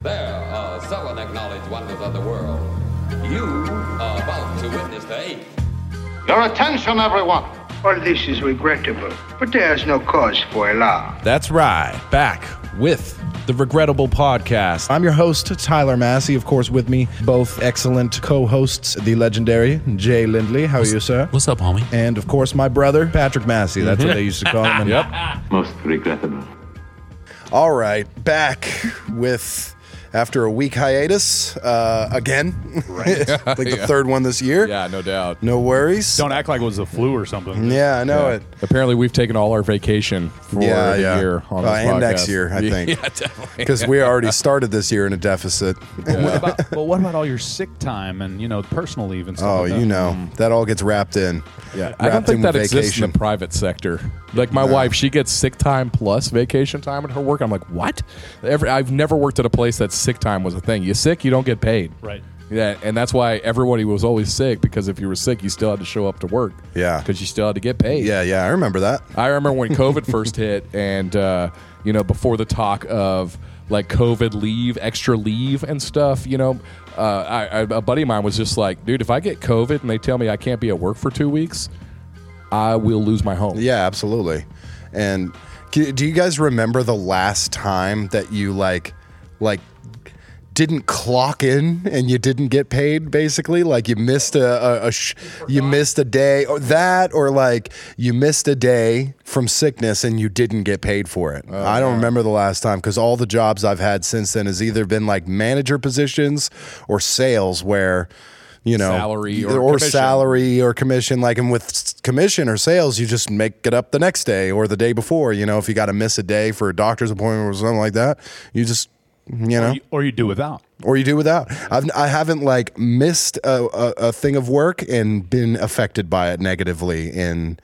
There, seven acknowledged wonders of the world. You are about to witness the eighth. Your attention, everyone. All this is regrettable, but there is no cause for alarm. That's right. Back with the Regrettable Podcast. I'm your host, Tyler Massey. Of course, with me, both excellent co-hosts, the legendary Jay Lindley. How are you, sir? What's up, homie? And, of course, my brother, Patrick Massey. That's what they used to call him. Yep. Most regrettable. All right. Back with... After a week hiatus, again, right? Like the third one this year. Yeah, no doubt. No worries. Don't act like it was the flu or something. Yeah, I know it. Apparently, we've taken all our vacation for the year on this and podcast. next year, I think. Yeah, definitely. Because we already started this year in a deficit. What about all your sick time and personal leave and stuff? Oh, like that? that all gets wrapped in. Yeah, I don't Wrapped in think that with exists in vacation. the private sector. Like my wife, she gets sick time plus vacation time at her work. I'm like, what? I've never worked at a place that sick time was a thing. You sick, you don't get paid. Right. Yeah, and that's why everybody was always sick, because if you were sick, you still had to show up to work. Yeah. Because you still had to get paid. Yeah, I remember that. I remember when COVID first hit, and before the talk of like COVID leave, extra leave, and stuff. A buddy of mine was just like, "Dude, if I get COVID and they tell me I can't be at work for 2 weeks, I will lose my home." Yeah, absolutely. And do you guys remember the last time that you like didn't clock in and you didn't get paid? Basically, like you missed you missed a day, or like you missed a day from sickness and you didn't get paid for it. I don't remember the last time, because all the jobs I've had since then has either been like manager positions or sales, where Salary or commission. salary or commission. Like, and with commission or sales, you just make it up the next day or the day before. If you got to miss a day for a doctor's appointment or something like that, you just Or you do without. Or you do without. I haven't like missed a thing of work and been affected by it negatively in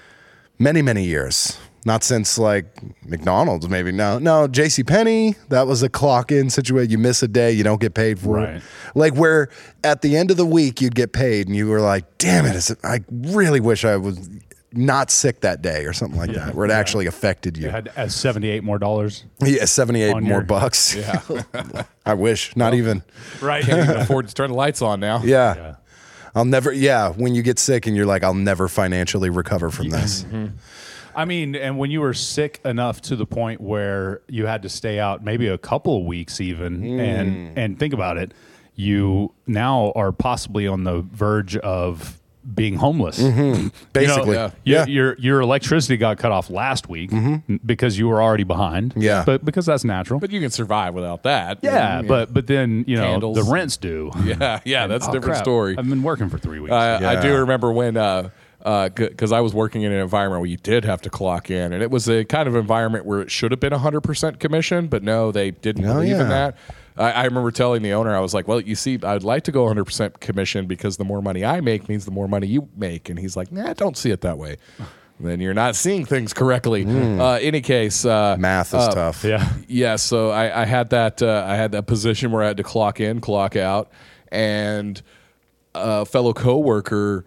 many, many years. Not since like McDonald's, maybe. No, JCPenney, that was a clock in situation. You miss a day, you don't get paid for it. Like where at the end of the week you'd get paid and you were like, damn it, I really wish I was not sick that day or something like that, where it actually affected you. You had $78 more. Yeah, 78 more bucks. Yeah. I wish, not even. Right. Can't even afford to turn the lights on now. Yeah. I'll never, when you get sick and you're like, I'll never financially recover from this. I mean, and when you were sick enough to the point where you had to stay out maybe a couple of weeks even, and think about it, you now are possibly on the verge of being homeless. Basically. Your electricity got cut off last week because you were already behind. Yeah. But because that's natural. But you can survive without that. Yeah, but then, Candles. the rent's due. Yeah, that's a different crap. story. I've been working for 3 weeks. I do remember when, because I was working in an environment where you did have to clock in, and it was a kind of environment where it should have been 100% commission, but no, they didn't believe in that. I remember telling the owner, I was like, well, you see, I'd like to go 100% commission because the more money I make means the more money you make. And he's like, nah, don't see it that way. Then you're not seeing things correctly. Any case, math is tough. Yeah. So I had that position where I had to clock in, clock out, and a fellow coworker,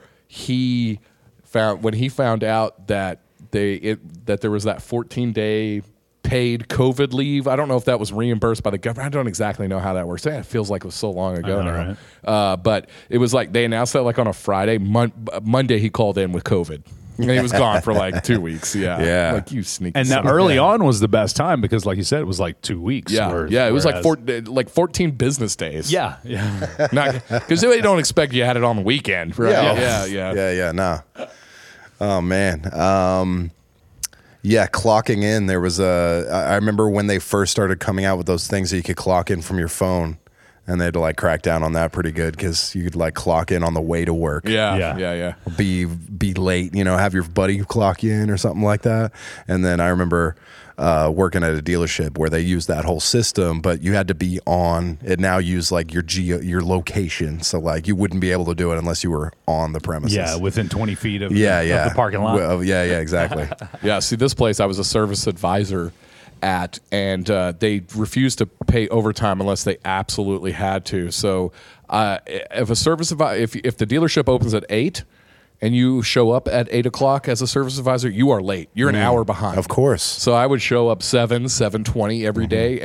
when he found out that that there was that 14-day paid COVID leave. I don't know if that was reimbursed by the government. I don't exactly know how that works. It feels like it was so long ago now. Right? But it was like they announced that like on a Friday. Monday he called in with COVID. And he was gone for like 2 weeks. Yeah. Like you sneaky. And that early on was the best time because, like you said, it was like 2 weeks. Yeah. It was like 14 business days. Yeah. Because they don't expect you had it on the weekend. Right? Yeah. Nah. Oh, man. Yeah, clocking in. There was I remember when they first started coming out with those things that you could clock in from your phone, and they had to like crack down on that pretty good because you could like clock in on the way to work. Yeah. Be late, have your buddy clock you in or something like that. And then I remember working at a dealership where they used that whole system, but you had to be on it. Now use like your location, so like you wouldn't be able to do it unless you were on the premises. Yeah, within 20 feet of, of the parking lot. Well, yeah, exactly. Yeah, see, this place I was a service advisor at, and they refused to pay overtime unless they absolutely had to. So if if the dealership opens at 8 and you show up at 8 o'clock as a service advisor, you are late. You're an hour behind. Of course. So I would show up 7:20 every day and not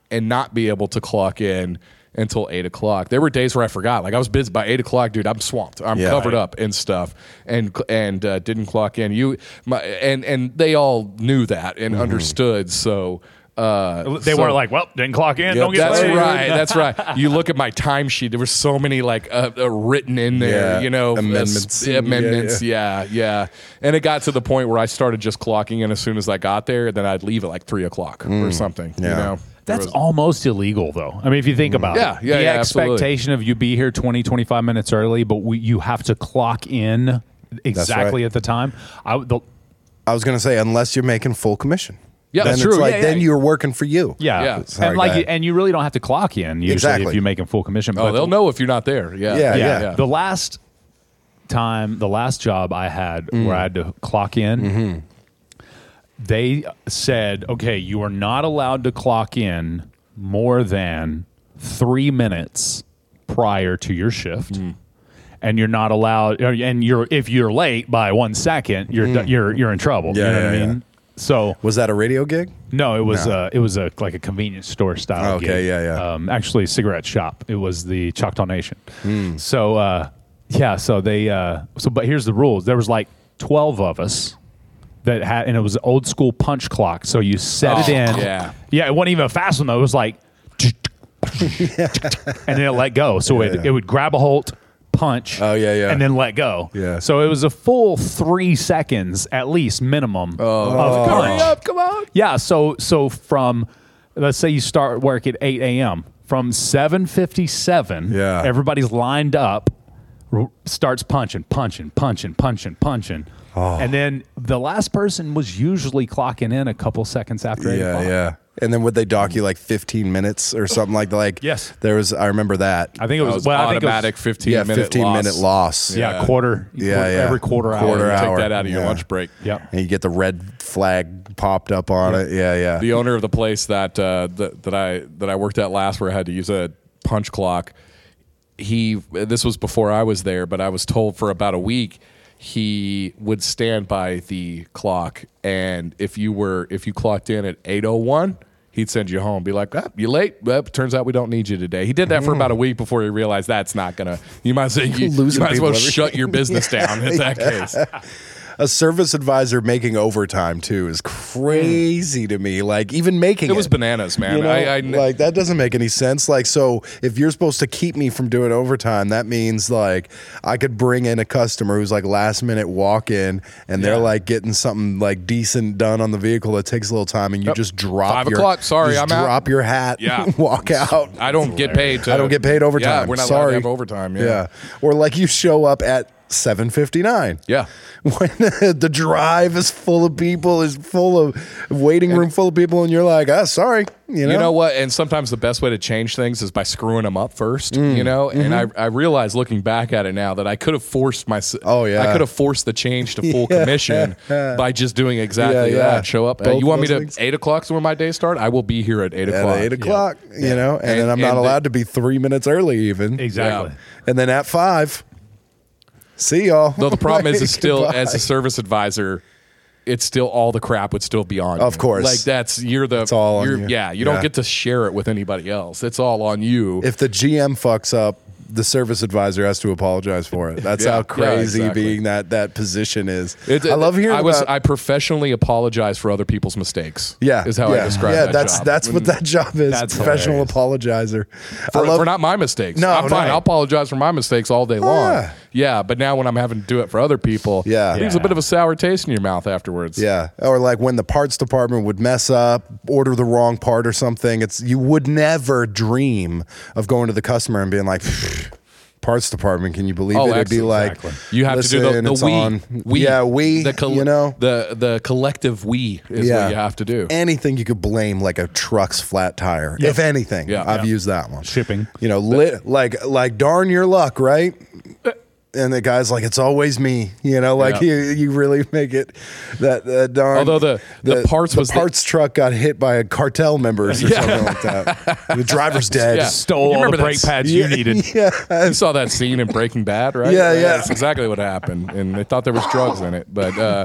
and not be able to clock in until 8 o'clock. There were days where I forgot. Like I was busy by 8 o'clock, dude. I'm swamped. I'm covered up and stuff, and didn't clock in. And they all knew that and understood. So they weren't like, well, didn't clock in. Don't get that's late. right. That's right. You look at my timesheet. There were so many like written in there. Amendments. Amendments. Yeah. And it got to the point where I started just clocking in as soon as I got there. Then I'd leave at like 3 o'clock or something. Yeah. You know. That's almost illegal, though. I mean, if you think about it. The expectation of you be here 20, 25 minutes early, but you have to clock in exactly at the time. I was going to say, unless you're making full commission. Yeah, then that's it's true. like, then you're working for you. Yeah. Sorry, and you really don't have to clock in usually if you're making full commission. Oh, they'll know if you're not there. Yeah. The last job I had where I had to clock in, they said, okay, you are not allowed to clock in more than 3 minutes prior to your shift. And you're not allowed, and if you're late by 1 second, you're in trouble. You know what I mean? So was that a radio gig? No, it was like a convenience store style. Okay, gig. Actually, cigarette shop. It was the Choctaw Nation. So but here's the rules. There was like 12 of us that had, and it was an old school punch clock. So you set it in. Yeah, it wasn't even a fast one though. It was like, and then it let go. So it would grab a hold, punch, and then let go. Yeah. So it was a full 3 seconds at least minimum of punch. Hurry up, come on. Yeah. So from, let's say you start work at 8 a.m. From 7:57, everybody's lined up, starts punching. And then the last person was usually clocking in a couple seconds after 8 o'clock. Yeah. And then would they dock you like 15 minutes or something like that? Like, yes. I remember that. I think it was automatic 15-minute loss. Yeah, quarter. Every quarter hour. Take that out of your lunch break. Yeah. And you get the red flag popped up on it. Yeah. The owner of the place that I worked at last, where I had to use a punch clock, this was before I was there, but I was told for about a week he would stand by the clock, and if you clocked in at 8:01, he'd send you home. Be like, you late? Turns out we don't need you today. He did that for about a week before he realized that's not gonna. You might as well shut your business down in that case. A service advisor making overtime too is crazy to me. Like even making it was bananas, man. You know, like that doesn't make any sense. Like, so if you're supposed to keep me from doing overtime, that means like I could bring in a customer who's like last minute walk in and they're like getting something like decent done on the vehicle that takes a little time, and you just drop 5 o'clock. Sorry, I'm out. Drop your hat. Walk out. I don't get paid. I don't get paid overtime. Yeah, we're not Sorry. allowed to have overtime. Yeah. Or like you show up at 7:59. Yeah. When the drive is full of people, is full of waiting room full of people, and you're like, sorry. You know what? And sometimes the best way to change things is by screwing them up first, you know? And I realize looking back at it now that I could have forced I could have forced the change to full commission by just doing exactly that. Show up. You want me to, 8 o'clock is when my day start? I will be here at 8 o'clock. At 8 o'clock, you know? And then I'm not allowed to be 3 minutes early even. Exactly. And then at 5... see y'all. Though the problem is still, as a service advisor, it's still all the crap would still be on you. Of course. Like it's all on you. Yeah, you don't get to share it with anybody else. It's all on you. If the GM fucks up, the service advisor has to apologize for it. That's how crazy being that position is. I love hearing I professionally apologize for other people's mistakes. Yeah. Is how I describe that job. That's what that job is. That's professional apologizer. For not my mistakes. No, I'm fine. I'll apologize for my mistakes all day long. Yeah, but now when I'm having to do it for other people, it leaves a bit of a sour taste in your mouth afterwards. Yeah. Or like when the parts department would mess up, order the wrong part or something, you would never dream of going to the customer and being like, parts department, can you believe it? It'd be like, you have to do the we. Yeah, we, you know? The collective we is what you have to do. Anything you could blame, like a truck's flat tire. If anything, I've used that one. Shipping. You know, like darn your luck, right? And the guy's like, it's always me, you know, like you really make it that darn. Although the parts truck got hit by a cartel members or something like that. The driver's dead. Stole all the brake pads you needed. You saw that scene in Breaking Bad, right? Yeah. That's exactly what happened. And they thought there was drugs in it. But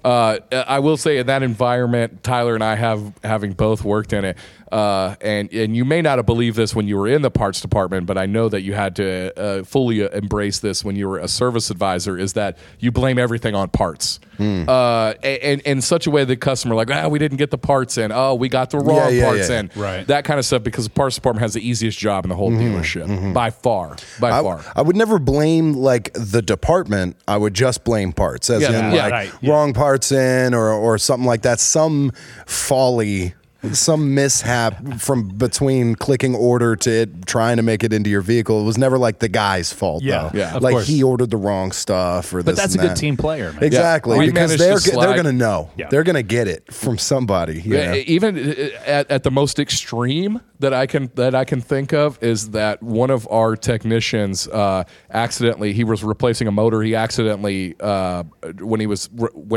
I will say in that environment, Tyler and I having both worked in it, and you may not have believed this when you were in the parts department, but I know that you had to fully embrace this when you were a service advisor, is that you blame everything on parts. And in such a way that customer like, we didn't get the parts in. Oh, we got the wrong parts in. Right. That kind of stuff, because the parts department has the easiest job in the whole dealership by far. I would never blame like the department. I would just blame parts, as in wrong parts in or something like that. Some folly, some mishap from between clicking order to it trying to make it into your vehicle. It was never like the guy's fault, though. Yeah, of like course. he ordered the wrong stuff or But this that's a and good that. team player, man. Exactly, We because managed to they're slide- going to know. Yeah. They're going to get it from somebody. You know? Even at the most extreme that I can think of is that one of our technicians accidentally, he was replacing a motor. He accidentally when he was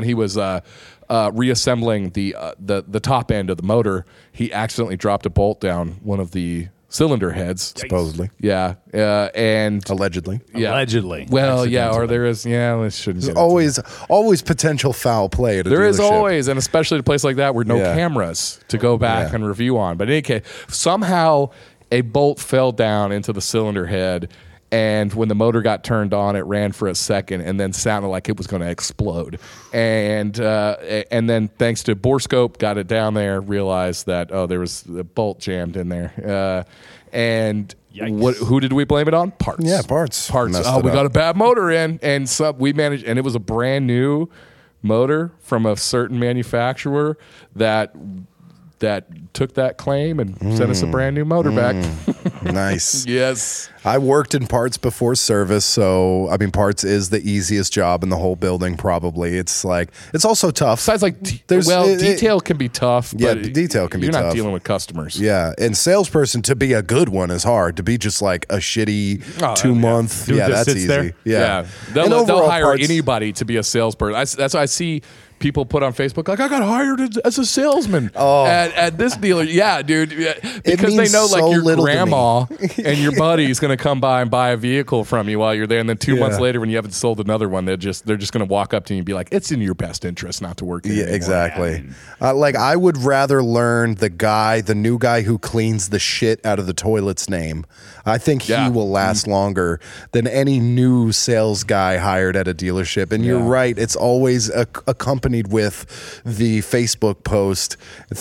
reassembling the top end of the motor, he accidentally dropped a bolt down one of the cylinder heads. Supposedly. Yeah, and Allegedly. yeah. Allegedly. Well, yeah, or there is. Yeah, we shouldn't. There's get into always potential foul play at a There is dealership. always, and especially at a place like that where no Yeah. cameras to go back and review on. But in any case, somehow a bolt fell down into the cylinder head, and when the motor got turned on, it ran for a second and then sounded like it was going to explode. And then thanks to Borescope, got it down there, realized that there was a bolt jammed in there. And who did we blame it on? Parts. Yeah, parts. Messed Oh, it we up. got a bad motor in, and we managed, and it was a brand new motor from a certain manufacturer that took that claim and sent us a brand new motor back. Nice. Yes. I worked in parts before service, so I mean, parts is the easiest job in the whole building. Probably, it's also tough. Besides, like, detail can be tough. Yeah, but detail can be You're tough. not dealing with customers. Yeah, and salesperson to be a good one is hard. To be just like a shitty 2 month, Dude that that's sits easy. there? Yeah, And They'll overall hire parts- anybody to be a salesperson. That's why I see people put on Facebook like, I got hired as a salesman at this dealer. Yeah, dude, because they means know like so your little to grandma and your buddy's going to come by and buy a vehicle from you while you're there, and then 2 months later when you haven't sold another one, they're just going to walk up to you and be like, it's in your best interest not to work here Yeah, anymore. exactly. Like I would rather learn the new guy who cleans the shit out of the toilet's name. I think he will last longer than any new sales guy hired at a dealership. And you're right, it's always accompanied with the Facebook post,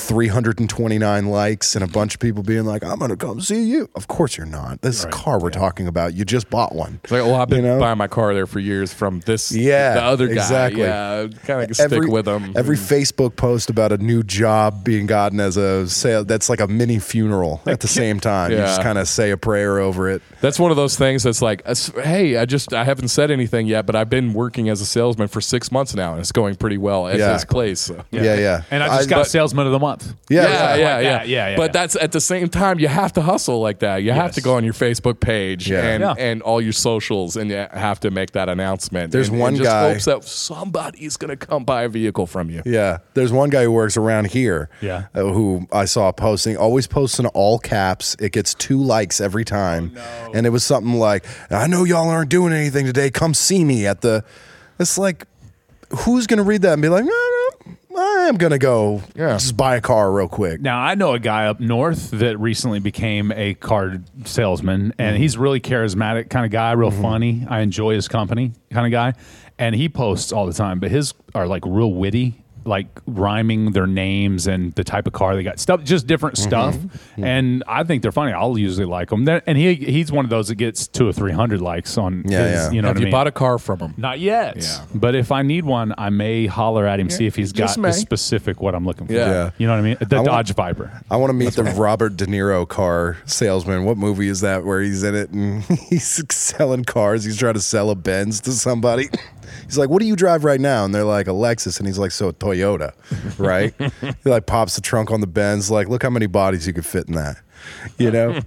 329 likes, and a bunch of people being like, I'm going to come see you. Of course you're not. This is a car we're talking about. You just bought one. It's like, I've been buying my car there for years from the other guy. Exactly. Yeah, kind of stick with them. Every Facebook post about a new job being gotten as a sale, that's like a mini funeral at the same time. You just kind of say a prayer over it. That's one of those things that's like, hey, I haven't said anything yet, but I've been working as a salesman for 6 months now, and it's going pretty well at this place. So. Yeah. And I just got Salesman of the Month. Yeah. But that's at the same time, you have to hustle like that. You have to go on your Facebook page and all your socials, and you have to make that announcement. There's and one just guy hopes that somebody's going to come buy a vehicle from you. Yeah, there's one guy who works around here who I saw posting, always posts in all caps. It gets 2 likes every time. And it was something like, I know y'all aren't doing anything today. Come see me at the... It's like, who's going to read that and be like, no, I am going to go just buy a car real quick. Now, I know a guy up north that recently became a car salesman, and he's really charismatic kind of guy, real funny. I enjoy his company kind of guy. And he posts all the time, but his are like real witty, like rhyming their names and the type of car they got, stuff, just different stuff. And I think they're funny. I'll usually like them. And he's one of those that gets 200 or 300 likes on his, you know Have what I you mean? bought a car from him? Not yet. Yeah. But if I need one, I may holler at him, see if he's got just may. the specific what I'm looking for. Yeah. You know what I mean? The Dodge Viper. I want to meet the Robert De Niro car salesman. What movie is that where he's in it and he's selling cars? He's trying to sell a Benz to somebody. He's like, what do you drive right now? And they're like, a Lexus. And he's like, so a Toyota, right? He like pops the trunk on the Benz, like, look how many bodies you could fit in that, you know?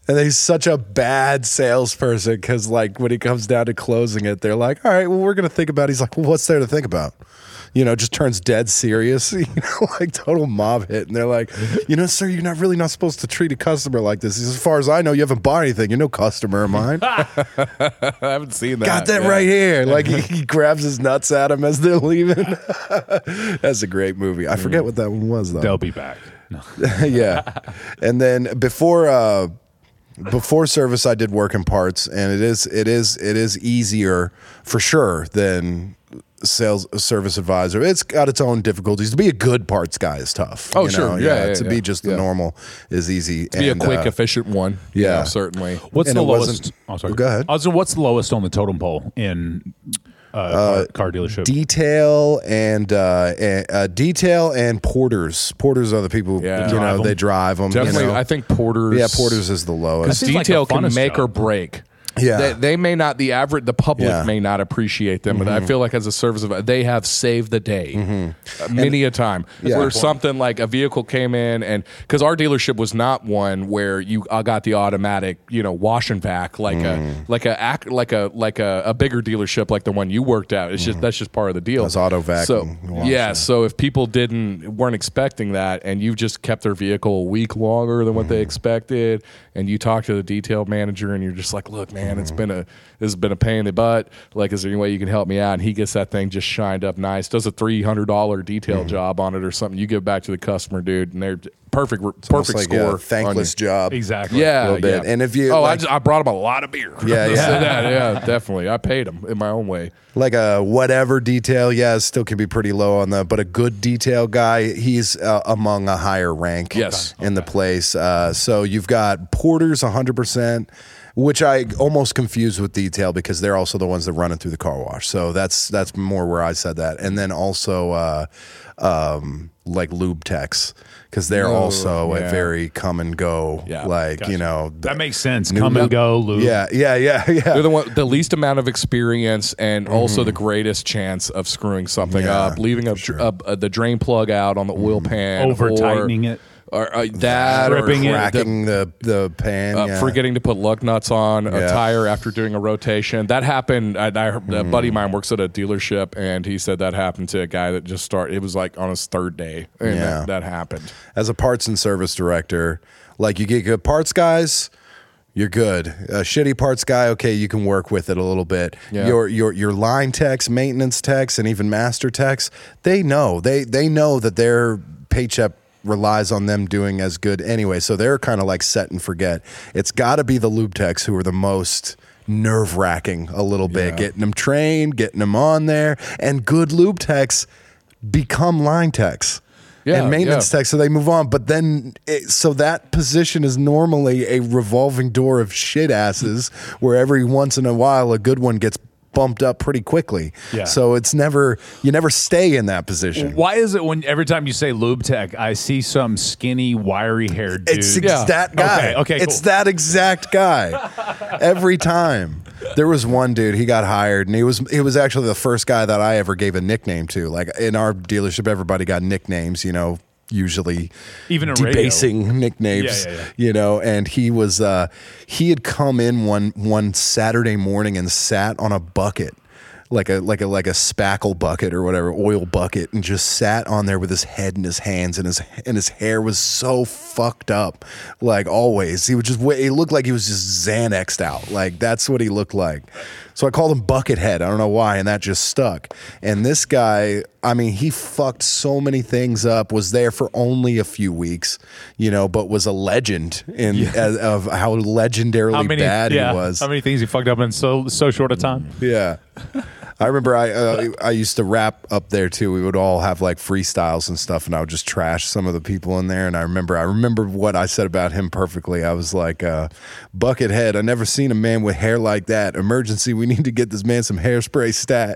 And he's such a bad salesperson because, like, when he comes down to closing it, they're like, all right, well, we're going to think about it. He's like, well, what's there to think about? You know, just turns dead serious, you know, like total mob hit. And they're like, you know, sir, you're not supposed to treat a customer like this. As far as I know, you haven't bought anything. You're no customer of mine. I haven't seen that. Got that right here. Like he grabs his nuts at him as they're leaving. That's a great movie. I forget what that one was, though. They'll be back. No. Yeah. And then before service, I did work in parts, and it is easier for sure than service advisor. It's got its own difficulties. To be a good parts guy is tough. Oh, you sure. know? Yeah. To be just the normal is easy. To be a quick, efficient one. Yeah. Certainly. What's And the it lowest? wasn't- Oh, sorry. Go ahead. Also, what's the lowest on the totem pole in car dealership? Detail and porters. Porters are the people. Yeah. You know, Drive 'em. they drive them. Definitely, You know? I think porters. Yeah, porters is the lowest. seems like Detail the can funnest make or job. break. Yeah. They may not, the public Yeah. may not appreciate them, but I feel like as a service, they have saved the day many a time. Yeah. Where something like a vehicle came in, and because our dealership was not one where you got the automatic, you know, wash and vac like a bigger dealership like the one you worked at. It's just that's just part of the deal. That's auto vac So and wash, yeah, yeah. so if people weren't expecting that, and you've just kept their vehicle a week longer than what they expected, and you talk to the detail manager, and you're just like, look, man, this has been a pain in the butt. Like, is there any way you can help me out? And he gets that thing just shined up nice, does a $300 detail job on it or something. You give it back to the customer, dude, and they're perfect Almost like score. a thankless job. Exactly. Yeah, little bit. yeah. And if you, oh, like- I brought him a lot of beer. Yeah, yeah. So yeah, definitely. I paid him in my own way. Like a whatever detail, yeah, it still can be pretty low on the. But a good detail guy, he's among a higher rank. Yes. in the place. So you've got porters 100%, which I almost confuse with detail because they're also the ones that run it through the car wash. So that's more where I said that. And then also like lube techs, because they're also a yeah. very come and go. Yeah. Like you know That makes sense. New Come and lube. go, lube. Yeah. They're the least amount of experience and also the greatest chance of screwing something Yeah, up, leaving the drain plug out on the oil pan, Over tightening it. or that, Stripping or it. cracking the pan. yeah. forgetting to put lug nuts on a Yeah. tire after doing a rotation. That happened. I heard, a buddy of mine works at a dealership, and he said that happened to a guy that just started. It was like on his third day, and Yeah. that happened. As a parts and service director, like you get good parts guys, you're good. A shitty parts guy, okay, you can work with it a little bit. Yeah. Your line techs, maintenance techs, and even master techs, they know that their paycheck relies on them doing as good anyway. So they're kind of like set and forget. It's got to be the lube techs who are the most nerve-wracking a little bit, getting them trained, getting them on there, and good lube techs become line techs. Yeah, And maintenance techs, so they move on. But then, so that position is normally a revolving door of shit asses where every once in a while a good one gets bumped up pretty quickly. Yeah. So it's you never stay in that position. Why is it when every time you say lube tech, I see some skinny, wiry haired dude? It's Yeah. that guy. Okay, It's cool. that exact guy. Every time. There was one dude, he got hired, and he was actually the first guy that I ever gave a nickname to. Like in our dealership, everybody got nicknames, you know, usually Even in radio. debasing nicknames, Yeah. you know, and he had come in one Saturday morning and sat on a bucket. Like a spackle bucket or whatever, oil bucket, and just sat on there with his head in his hands, and his hair was so fucked up, like always. He looked like he was just Xanaxed out, like that's what he looked like. So I called him Buckethead. I don't know why, and that just stuck. And this guy, I mean, he fucked so many things up. Was there for only a few weeks, you know, but was a legend of how legendarily bad he was. How many things he fucked up in so short a time? Yeah. I remember I used to rap up there too. We would all have like freestyles and stuff, and I would just trash some of the people in there. And I remember what I said about him perfectly. I was like, Buckethead, I never seen a man with hair like that. Emergency, we need to get this man some hairspray stat.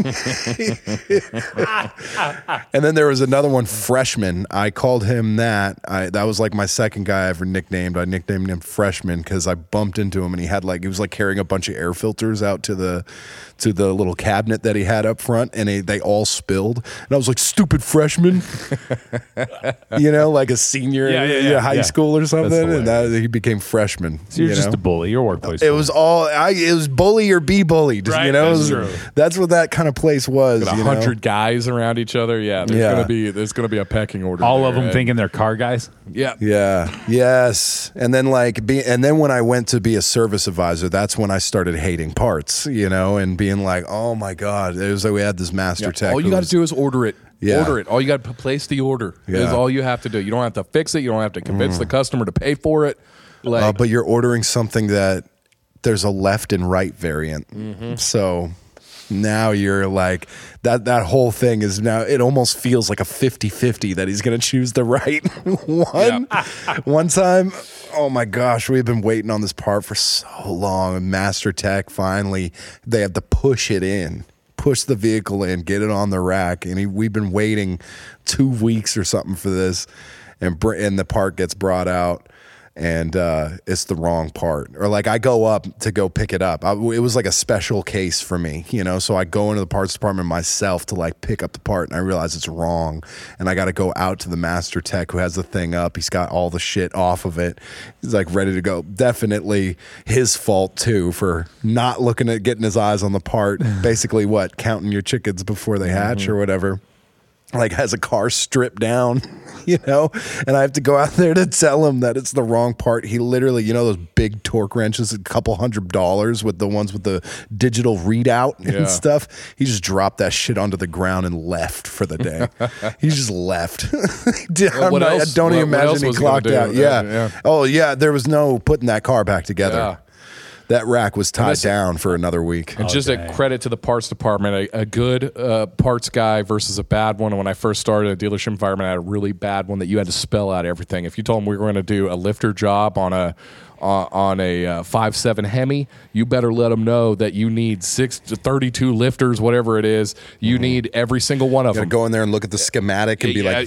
And then there was another one, Freshman. I called him that. That was like my second guy I ever nicknamed. I nicknamed him Freshman because I bumped into him, and he was like carrying a bunch of air filters out to the little cabin cabinet that he had up front, and they all spilled. And I was like, stupid freshman, like a senior in high school or something. And he became freshman. So you're just a bully. You're a workplace. It was it was bully or be bullied. Right, that's true. That's what that kind of place was. 100 guys around each other. Yeah, there's gonna be a pecking order. All of them thinking they're car guys. Yeah. Yes. And then when I went to be a service advisor, that's when I started hating parts, and being like, oh my God, it was like we had this master tech. All you got to do is order it. Yeah. Order it. All you got to place the order. Is all you have to do. You don't have to fix it. You don't have to convince the customer to pay for it. But you're ordering something that there's a left and right variant. So now you're like, that whole thing is now, it almost feels like a 50-50 that he's going to choose the right one. One time, oh my gosh, we've been waiting on this part for so long. Master Tech, finally, they have to push the vehicle in, get it on the rack. And we've been waiting 2 weeks or something for this. And the part gets brought out. And it's the wrong part. Or like I go up to go pick it up. It was like a special case for me, so I go into the parts department myself to like pick up the part, and I realize it's wrong. And I got to go out to the master tech who has the thing up. He's got all the shit off of it. He's like ready to go. Definitely his fault too for not looking at getting his eyes on the part. Basically counting your chickens before they hatch or whatever. Like has a car stripped down, and I have to go out there to tell him that it's the wrong part. He literally, those big torque wrenches, $200 with the ones with the digital readout and stuff. He just dropped that shit onto the ground and left for the day. He just left. I don't even imagine he clocked out. Yeah. Oh yeah. There was no putting that car back together. Yeah. That rack was tied down for another week. And just a credit to the parts department, a good parts guy versus a bad one. When I first started a dealership environment, I had a really bad one that you had to spell out everything. If you told them we were going to do a lifter job on a 5.7 Hemi, you better let them know that you need 6 to 32 lifters, whatever it is. You need every single one of them. Go in there and look at the schematic and be like,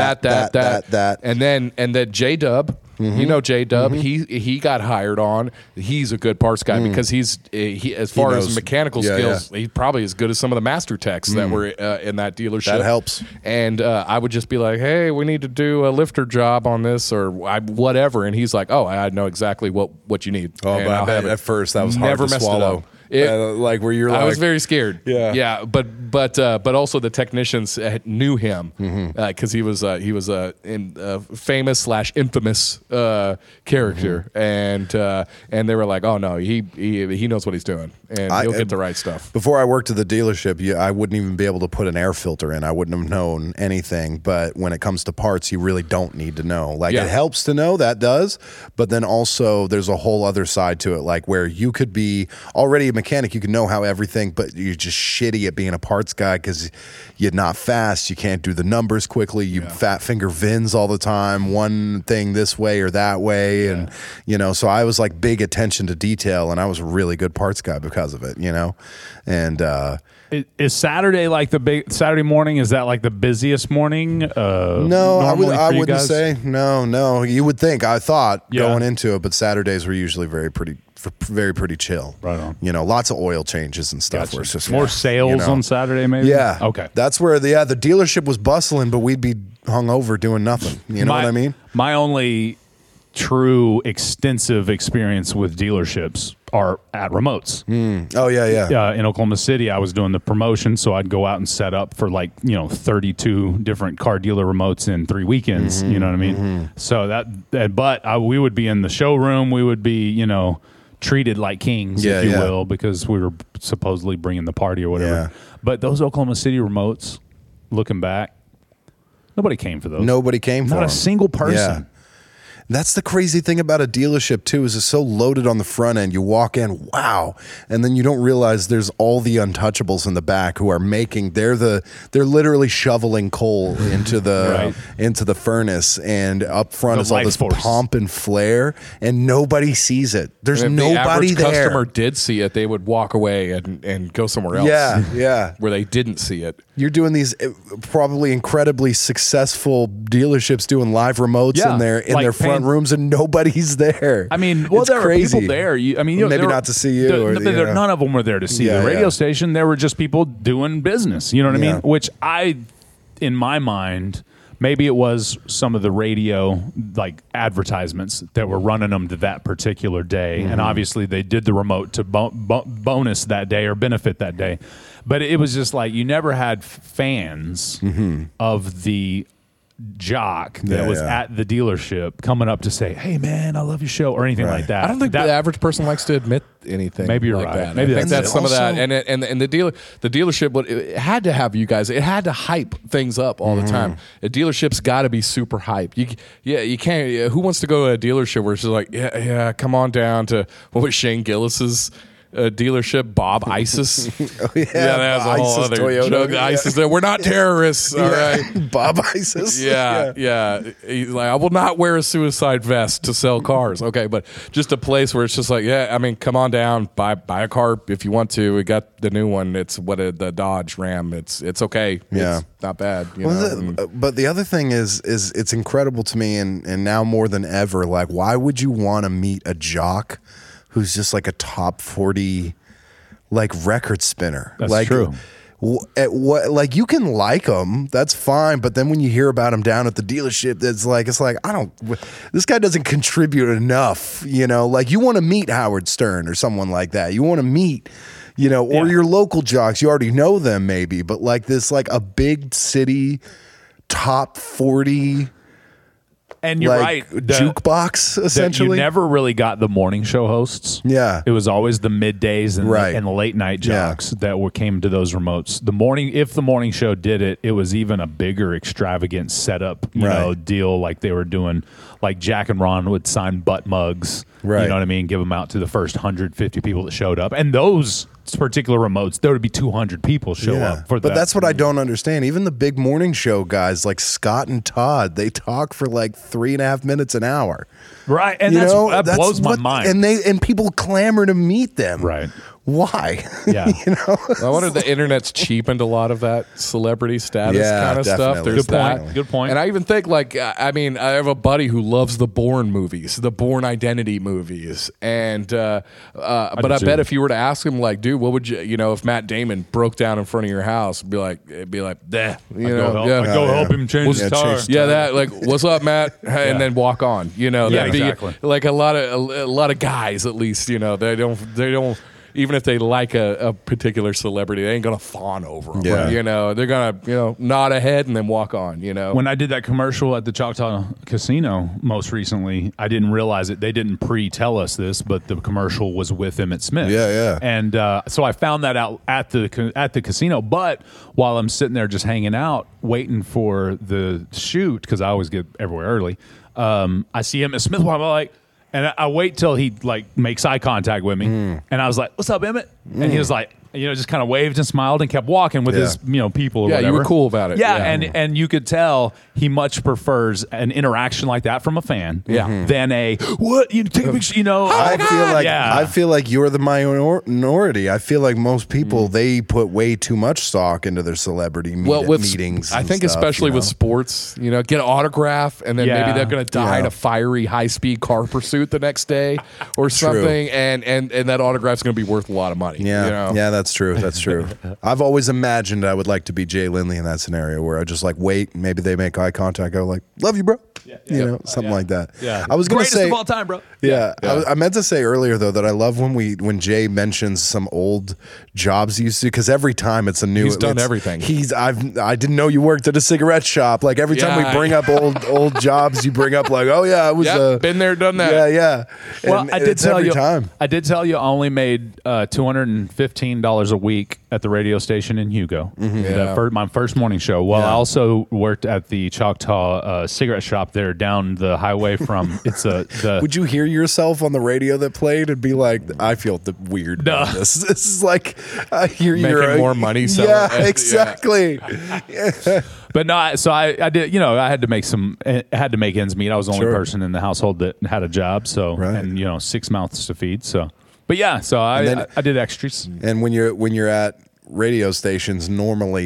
that. And then J-Dub. J-Dub, he got hired on. He's a good parts guy because he as far as mechanical skills, he's probably as good as some of the master techs that were in that dealership. That helps. And I would just be like, hey, we need to do a lifter job on this or whatever. And he's like, oh, I know exactly what you need. Oh, but I bet at first that was hard to swallow. Like where you're like, I was very scared. Yeah. But also the technicians knew him because he was a famous / infamous character, and they were like, oh no, he knows what he's doing, and he'll get the right stuff. Before I worked at the dealership, I wouldn't even be able to put an air filter in. I wouldn't have known anything. But when it comes to parts, you really don't need to know. It helps to know, that does, but then also there's a whole other side to it, like where you could be already a mechanic, you can know how everything, but you're just shitty at being a parts guy because you're not fast, you can't do the numbers quickly, you fat finger VINs all the time, one thing this way or that way, and so I was like big attention to detail, and I was a really good parts guy because of it, and is Saturday like the big Saturday morning? Is that like the busiest morning? No, I wouldn't say. No. You would think. I thought going into it, but Saturdays were usually very pretty chill. Right on. Lots of oil changes and stuff. Where it's just more sales on Saturday, maybe. Yeah. Okay. That's where the dealership was bustling, but we'd be hungover doing nothing. You know what I mean? My only true extensive experience with dealerships are at remotes. Oh yeah. In Oklahoma City, I was doing the promotion, so I'd go out and set up for 32 different car dealer remotes in 3 weekends. You know what I mean? So we would be in the showroom. We would be treated like kings, if you will, because we were supposedly bringing the party or whatever. Yeah. But those Oklahoma City remotes, looking back, nobody came for those. Nobody came for them. Not a single person. Yeah. That's the crazy thing about a dealership too, is it's so loaded on the front end. You walk in, wow, and then you don't realize there's all the untouchables in the back who are making. They're literally shoveling coal into the into the furnace, and up front is all this pomp and flair, and nobody sees it. There's nobody there. If the customer did see it, they would walk away and go somewhere else. Yeah, where they didn't see it. You're doing these probably incredibly successful dealerships doing live remotes in their front front rooms and nobody's there. I mean, well, It's there crazy. were people there. Maybe not to see you. Or, none of them were there to see the radio station. There were just people doing business. You know what I mean? Which in my mind, maybe it was some of the radio like advertisements that were running them to that particular day, and obviously they did the remote to bonus that day or benefit that day. But it was just like you never had fans of the jock that was at the dealership coming up to say, "Hey man, I love your show," or anything like that. I don't think the average person likes to admit anything. Maybe you're like right. That. Maybe I think that's some of also- that. And the dealership it had to have you guys. It had to hype things up all the time. A dealership's got to be super hype. You can't. Who wants to go to a dealership where it's just like, yeah, come on down to what was Shane Gillis's dealership, Bob Isis. That was a whole Isis other Toyota. joke. Isis, we're not terrorists, all right. Bob Isis. Yeah. He's like, I will not wear a suicide vest to sell cars. Okay, but just a place where it's just like, I mean, come on down, buy a car if you want to. We got the new one. It's the Dodge Ram. It's okay. Yeah. It's not bad. You know? But the other thing is it's incredible to me, and now more than ever, like, why would you want to meet a jock who's just like a top 40 like record spinner? That's like, true. Like you can like them, that's fine, but then when you hear about him down at the dealership, it's like this guy doesn't contribute enough. Like you want to meet Howard Stern or someone like that. You want to meet, or your local jocks. You already know them maybe, but like this, like a big city top 40. And you're like, right. Jukebox, essentially. You never really got the morning show hosts. Yeah. It was always the middays and, Right. and the late night jocks that came to those remotes. If the morning show did it, it was even a bigger extravagant setup, deal like they were doing. Like Jack and Ron would sign butt mugs. Right. You know what I mean? Give them out to the first 150 people that showed up. And those particular remotes, there would be 200 people show up for that. But that's what I don't understand. Even the big morning show guys like Scott and Todd, they talk for like 3.5 minutes an hour. Right. And that blows my mind. And people clamor to meet them. Right. Why? Yeah. I wonder if the internet's cheapened a lot of that celebrity status kind of stuff. definitely. There's Good point. that. Good point. And I even think I have a buddy who loves the Bourne movies, the Bourne Identity movies. And but I bet if you were to ask him, like, dude, what would you, if Matt Damon broke down in front of your house, it'd be like, I'd go help him change his tire. that, like, what's up, Matt? And then walk on. That'd be exactly. like a lot of guys, at least. They don't. Even if they like a particular celebrity, they ain't gonna fawn over them. Yeah. They're gonna nod ahead and then walk on. When I did that commercial at the Choctaw Casino most recently, I didn't realize it. They didn't pre-tell us this, but the commercial was with Emmitt Smith. Yeah. And so I found that out at the casino. But while I'm sitting there just hanging out, waiting for the shoot, because I always get everywhere early, I see Emmitt Smith. While I'm like. And I wait till he like makes eye contact with me, and I was like, "What's up, Emmett?" And he was like, just kind of waved and smiled and kept walking with his people. Or whatever. You were cool about it. Yeah, and you could tell he much prefers an interaction like that from a fan, than a what you take a picture. I feel like you're the minority. I feel like most people they put way too much stock into their celebrity meetings. I think stuff, especially with sports, get an autograph, and then maybe they're going to die in a fiery, high-speed car pursuit the next day or something, and that autograph's going to be worth a lot of money. Yeah, that's true. That's true. I've always imagined I would like to be Jay Lindley in that scenario where I just like wait, maybe they make eye contact. I go like, "Love you, bro." Something like that. Yeah. I was going to Greatest say of all time, bro. Yeah. I meant to say earlier though that I love when Jay mentions some old jobs he used to, because every time it's a new. He's done everything. I didn't know you worked at a cigarette shop. Like every time we bring up old jobs, you bring up like, oh yeah, I was been there, done that. Yeah. Well, And I did tell you. time. I did tell you I only made $215 a week at the radio station in Hugo. My first morning show. Well, I also worked at the Choctaw cigarette shop there down the highway from. Would you hear yourself on the radio that played and be like, I feel weird about this. This is like I hear Making more money selling Yeah, it. exactly. But no, so I did. I had to make ends meet. I was the only person in the household that had a job. So and 6 mouths to feed. So, but yeah, so I did extras. And when you're at radio stations, normally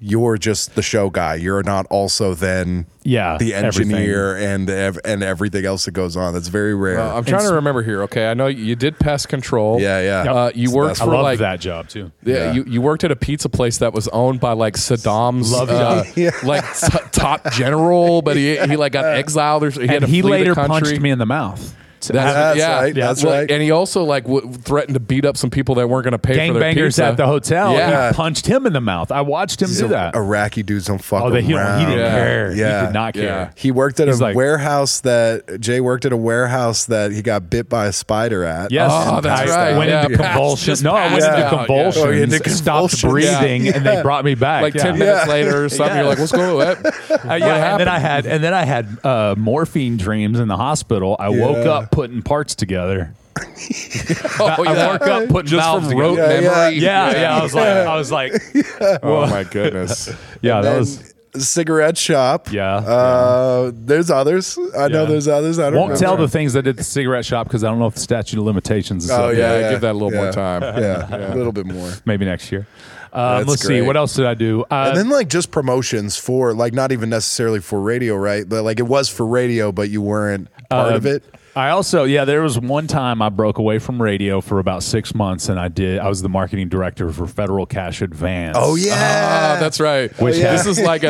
you're just the show guy. You're not also then the engineer and everything else that goes on. That's very rare. I'm trying to remember here. Okay, I know you did pest control. Yeah. You worked I for love like that job too. Yeah, you worked at a pizza place that was owned by like Saddam's like top general, but he like got exiled or he had to He flee the later country. punched me in the mouth. That's right. That's right. And he also like threatened to beat up some people that weren't going to pay for their Gangbangers pizza at the hotel. Yeah. He punched him in the mouth. I watched him do that. Iraqi dudes don't fuck He didn't around. care. Yeah. He did not care. Yeah. He worked at He's a like- warehouse Jay worked at a warehouse that he got bit by a spider at. Yes, Oh, that's I right. went Yeah. into convulsions. Just No, I went passed into out. convulsions. Oh, you into Stopped convulsions? breathing, and they brought me back. like 10 minutes later or something. You're like, what's going on? And then I had morphine dreams in the hospital. I woke up putting parts together. I woke up putting just valves from rote together. memory. Yeah. I was like, Oh my goodness. yeah, And that then was. cigarette shop. There's others. I know there's others. I don't Won't tell remember. the things I did at the cigarette shop because I don't know if the statute of limitations is up yet. Yeah, give that a little more time. Yeah, a little bit more. Maybe next year. That's Let's great. see. What else did I do? And then like just promotions for like not even necessarily for radio, right? But like it was for radio, but you weren't part of it. I also, there was one time I broke away from radio for about 6 months, and I was the marketing director for Federal Cash Advance. Oh yeah, That's right. yeah. This is like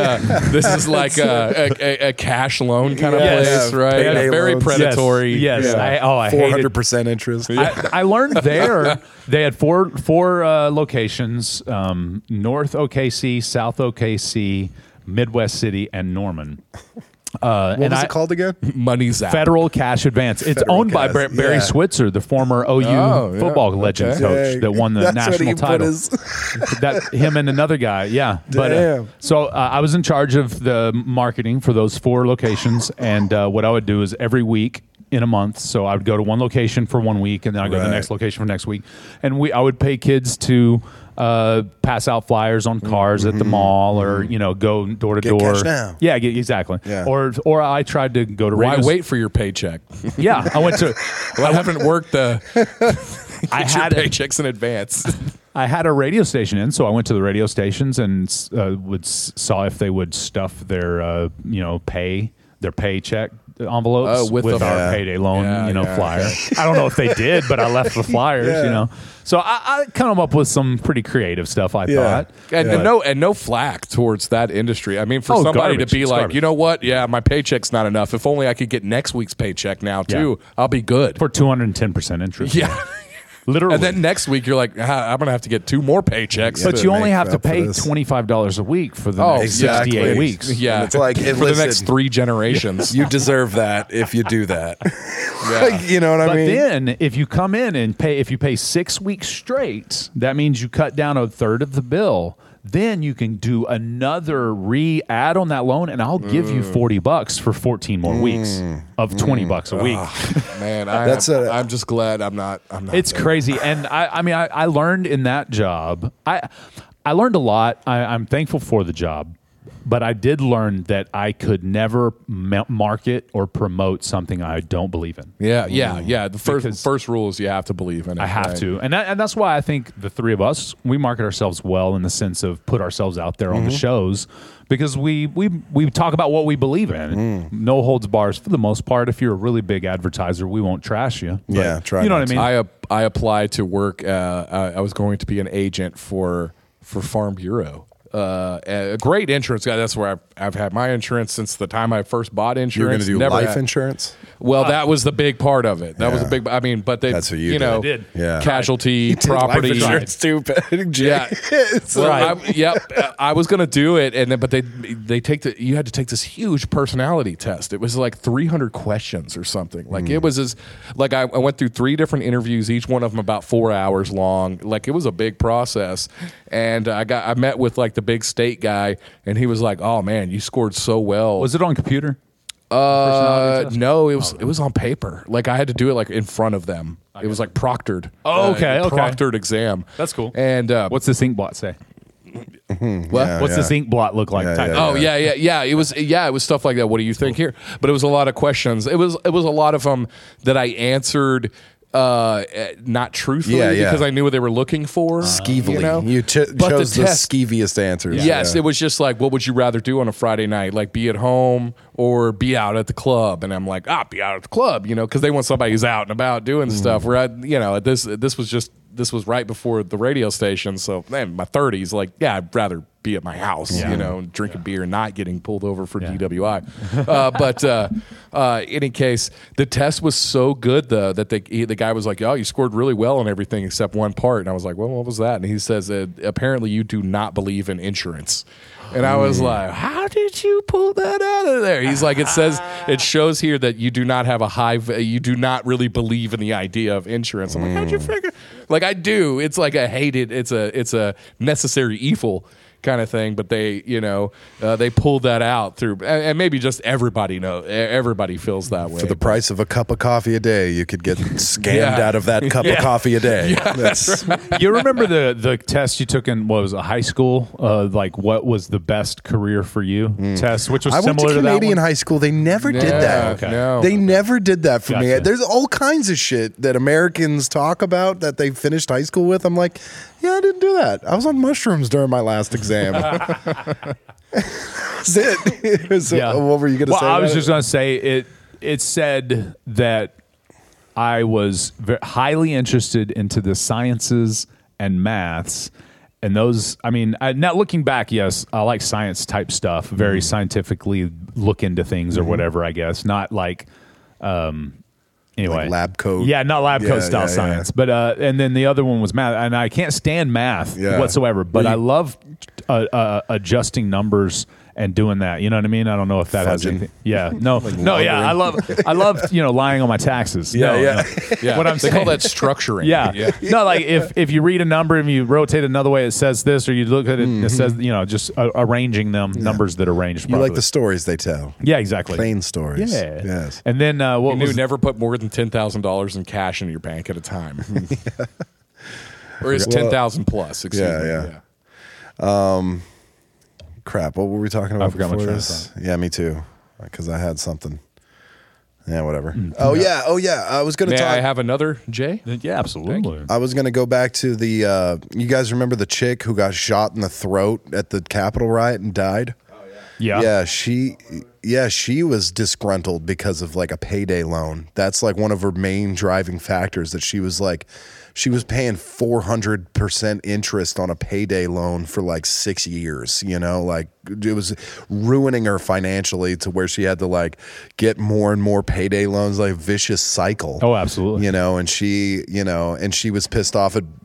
a cash loan kind of Yes. place, right? Payday Very loans. predatory. Yes. Yeah. I hated 400% interest. I learned there they had four locations: North OKC, South OKC, Midwest City, and Norman. What was it called again? Money's out. Federal Cash Advance. It's Federal owned by Cash, Barry yeah. Switzer, the former OU football legend coach that won the That's what national he put title. his- That him and another guy, yeah. But Damn. so I was in charge of the marketing for those 4 locations, and what I would do is every week in a month. So I would go to one location for 1 week, and then I go to the Right. next location for next week, and I would pay kids to pass out flyers on cars at the mall, or go door to Get door. cash now. Yeah, exactly. Yeah. Or I tried to go to Why radio. wait for your paycheck? Yeah, I went to. I haven't worked the I get your had paychecks in advance. I had a radio station in, so I went to the radio stations and saw if they would stuff their their paycheck envelopes with with the- our Yeah. payday loan Yeah. flyer. I don't know if they did, but I left the flyers. So I come up with some pretty creative stuff. I thought. And no flack towards that industry. I mean, for Oh, somebody garbage. to be It's like, garbage. you know what? Yeah, my paycheck's not enough. If only I could get next week's paycheck now too, I'll be good. For 210% interest. Yeah. Literally. And then next week you're like, I'm gonna have to get 2 more paychecks. but to you only make have to up for pay this. $25 a week for the Oh, next exactly. 68 weeks. Yeah, And it's like, hey, for the next listen. 3 generations. You deserve that if you do that. Yeah. Like, you know what I But mean? then, if you come in and if you pay 6 weeks straight, that means you cut down a third of the bill. Then you can do another re-add on that loan, and I'll give you $40 for 14 more weeks of $20 a week. Man, I'm just glad I'm not. It's crazy, and I learned in that job. I learned a lot. I'm thankful for the job. But I did learn that I could never market or promote something I don't believe in. Yeah. The first rule is you have to believe in it. I have right? to, and that's why I think the 3 of us, we market ourselves well in the sense of put ourselves out there on the shows, because we talk about what we believe in. No holds bars for the most part. If you're a really big advertiser, we won't trash you. But Yeah, try you know not what I mean. I applied to work. I was going to be an agent for Farm Bureau. A great insurance guy. That's where I've had my insurance since the time I first bought insurance. You're going to do Never life had- insurance? Well, that was the big part of it. That was a big. I mean, but That's what you know, did. Yeah. casualty, property. Life insurance too, Jay. Yeah. It's Well, like- I was gonna do it, and then but they take you had to take this huge personality test. It was like 300 questions or something. Like it was I went through 3 different interviews, each one of them about 4 hours long. Like it was a big process, and I met with like the big state guy, and he was like, "Oh man, you scored so well." Was it on computer? Personality test? No, it was on paper. Like I had to do it like in front of them. It was like proctored. Oh, okay. Proctored exam. That's cool. And What's this ink blot say? what? What's this ink blot look like? Yeah, Type? yeah, Oh yeah. It was stuff like that. What do you think here? But it was a lot of questions. It was a lot of them that I answered not truthfully Yeah, yeah. because I knew what they were looking for. Skeevily. You know? But chose the test- skeeviest answers. Yes, Yeah. it was just like, what would you rather do on a Friday night? Like be at home or be out at the club? And I'm like, be out at the club, because they want somebody who's out and about doing stuff. Where this was right before the radio station, so in my 30s, like, I'd rather be at my house, drinking beer and not getting pulled over for DWI. But any case, the test was so good though that the guy was like, "Oh, you scored really well on everything except one part." And I was like, "Well, what was that?" And he says, "Apparently, you do not believe in insurance." And I was like, "How did you pull that out of there?" He's like, it shows here that you do not have you do not really believe in the idea of insurance." I'm like, "How'd you figure?" Like, I do. It's like it's a necessary evil kind of thing, but they pulled that out through, and maybe just everybody feels that way. For the price of a cup of coffee a day, you could get scammed out of that cup of coffee a day. Yeah, You remember the test you took in, what was it, high school? Like, what was the best career for you test, which was I went similar to that Canadian one? high school. They never did that. Okay. No. They never did that for me. Gotcha. There's all kinds of shit that Americans talk about that they finished high school with. I'm like, I didn't do that. I was on mushrooms during my last exam. That's it. So, what were you going to say? I was about just it? going to say it said that I was highly interested into the sciences and maths. And those, I mean, now looking back, yes, I like science type stuff, very scientifically look into things or whatever, I guess. Not like, anyway. Like lab coat. Yeah, not lab coat Yeah, style yeah, science. But, and then the other one was math. And I can't stand math whatsoever, but I love adjusting numbers and doing that. You know what I mean? I don't know if that has Fudging. anything. Yeah. No, I love lying on my taxes. Yeah, No, yeah. no. Yeah. What I'm they saying. call that structuring. Yeah. No, like if you read a number and you rotate another way, it says this, or you look at it and it says, just arranging them, numbers that are arranged You properly. like the stories they tell. Yeah, exactly. Plain stories. Yeah. Yes. And then what You knew was never put more than $10,000 in cash in your bank at a time. Or it's 10,000 plus. Excuse me. Yeah. Crap. What were we talking about? I forgot my before train of this? Yeah, me too. Because I had something. Yeah, whatever. Oh yeah. I was going to May talk. I have another, Jay? Yeah, absolutely. I was going to go back to the. You guys remember the chick who got shot in the throat at the Capitol riot and died? Yeah. Yeah, she was disgruntled because of like a payday loan. That's like one of her main driving factors, that she was paying 400% interest on a payday loan for like 6 years, like it was ruining her financially to where she had to like get more and more payday loans, like a vicious cycle. Oh, absolutely. And she was pissed off at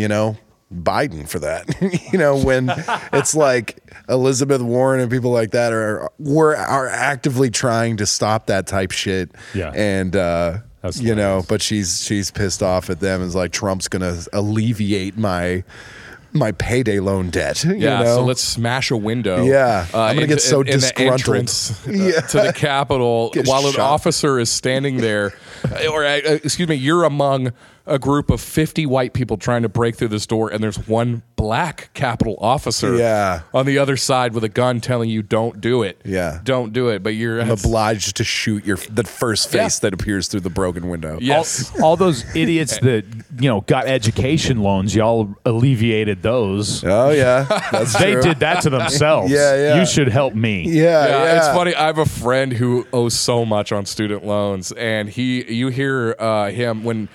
Biden for that. When it's like Elizabeth Warren and people like that are actively trying to stop that type shit. Yeah. And That's hilarious. but she's pissed off at them. It's like, Trump's gonna alleviate my payday loan debt. Yeah, so let's smash a window. Yeah. I'm gonna get so in the disgruntled. entrance to the Capitol Get while an shot. officer is standing there, or excuse me, you're among a group of 50 white people trying to break through this door, and there's one black Capitol officer on the other side with a gun telling you don't do it. Yeah. Don't do it. But you're I'm obliged to shoot the first face that appears through the broken window. Yes. All those idiots that got education loans, y'all alleviated those. Oh yeah, that's They true. did that to themselves. Yeah. You should help me. Yeah. It's funny. I have a friend who owes so much on student loans, and you hear him when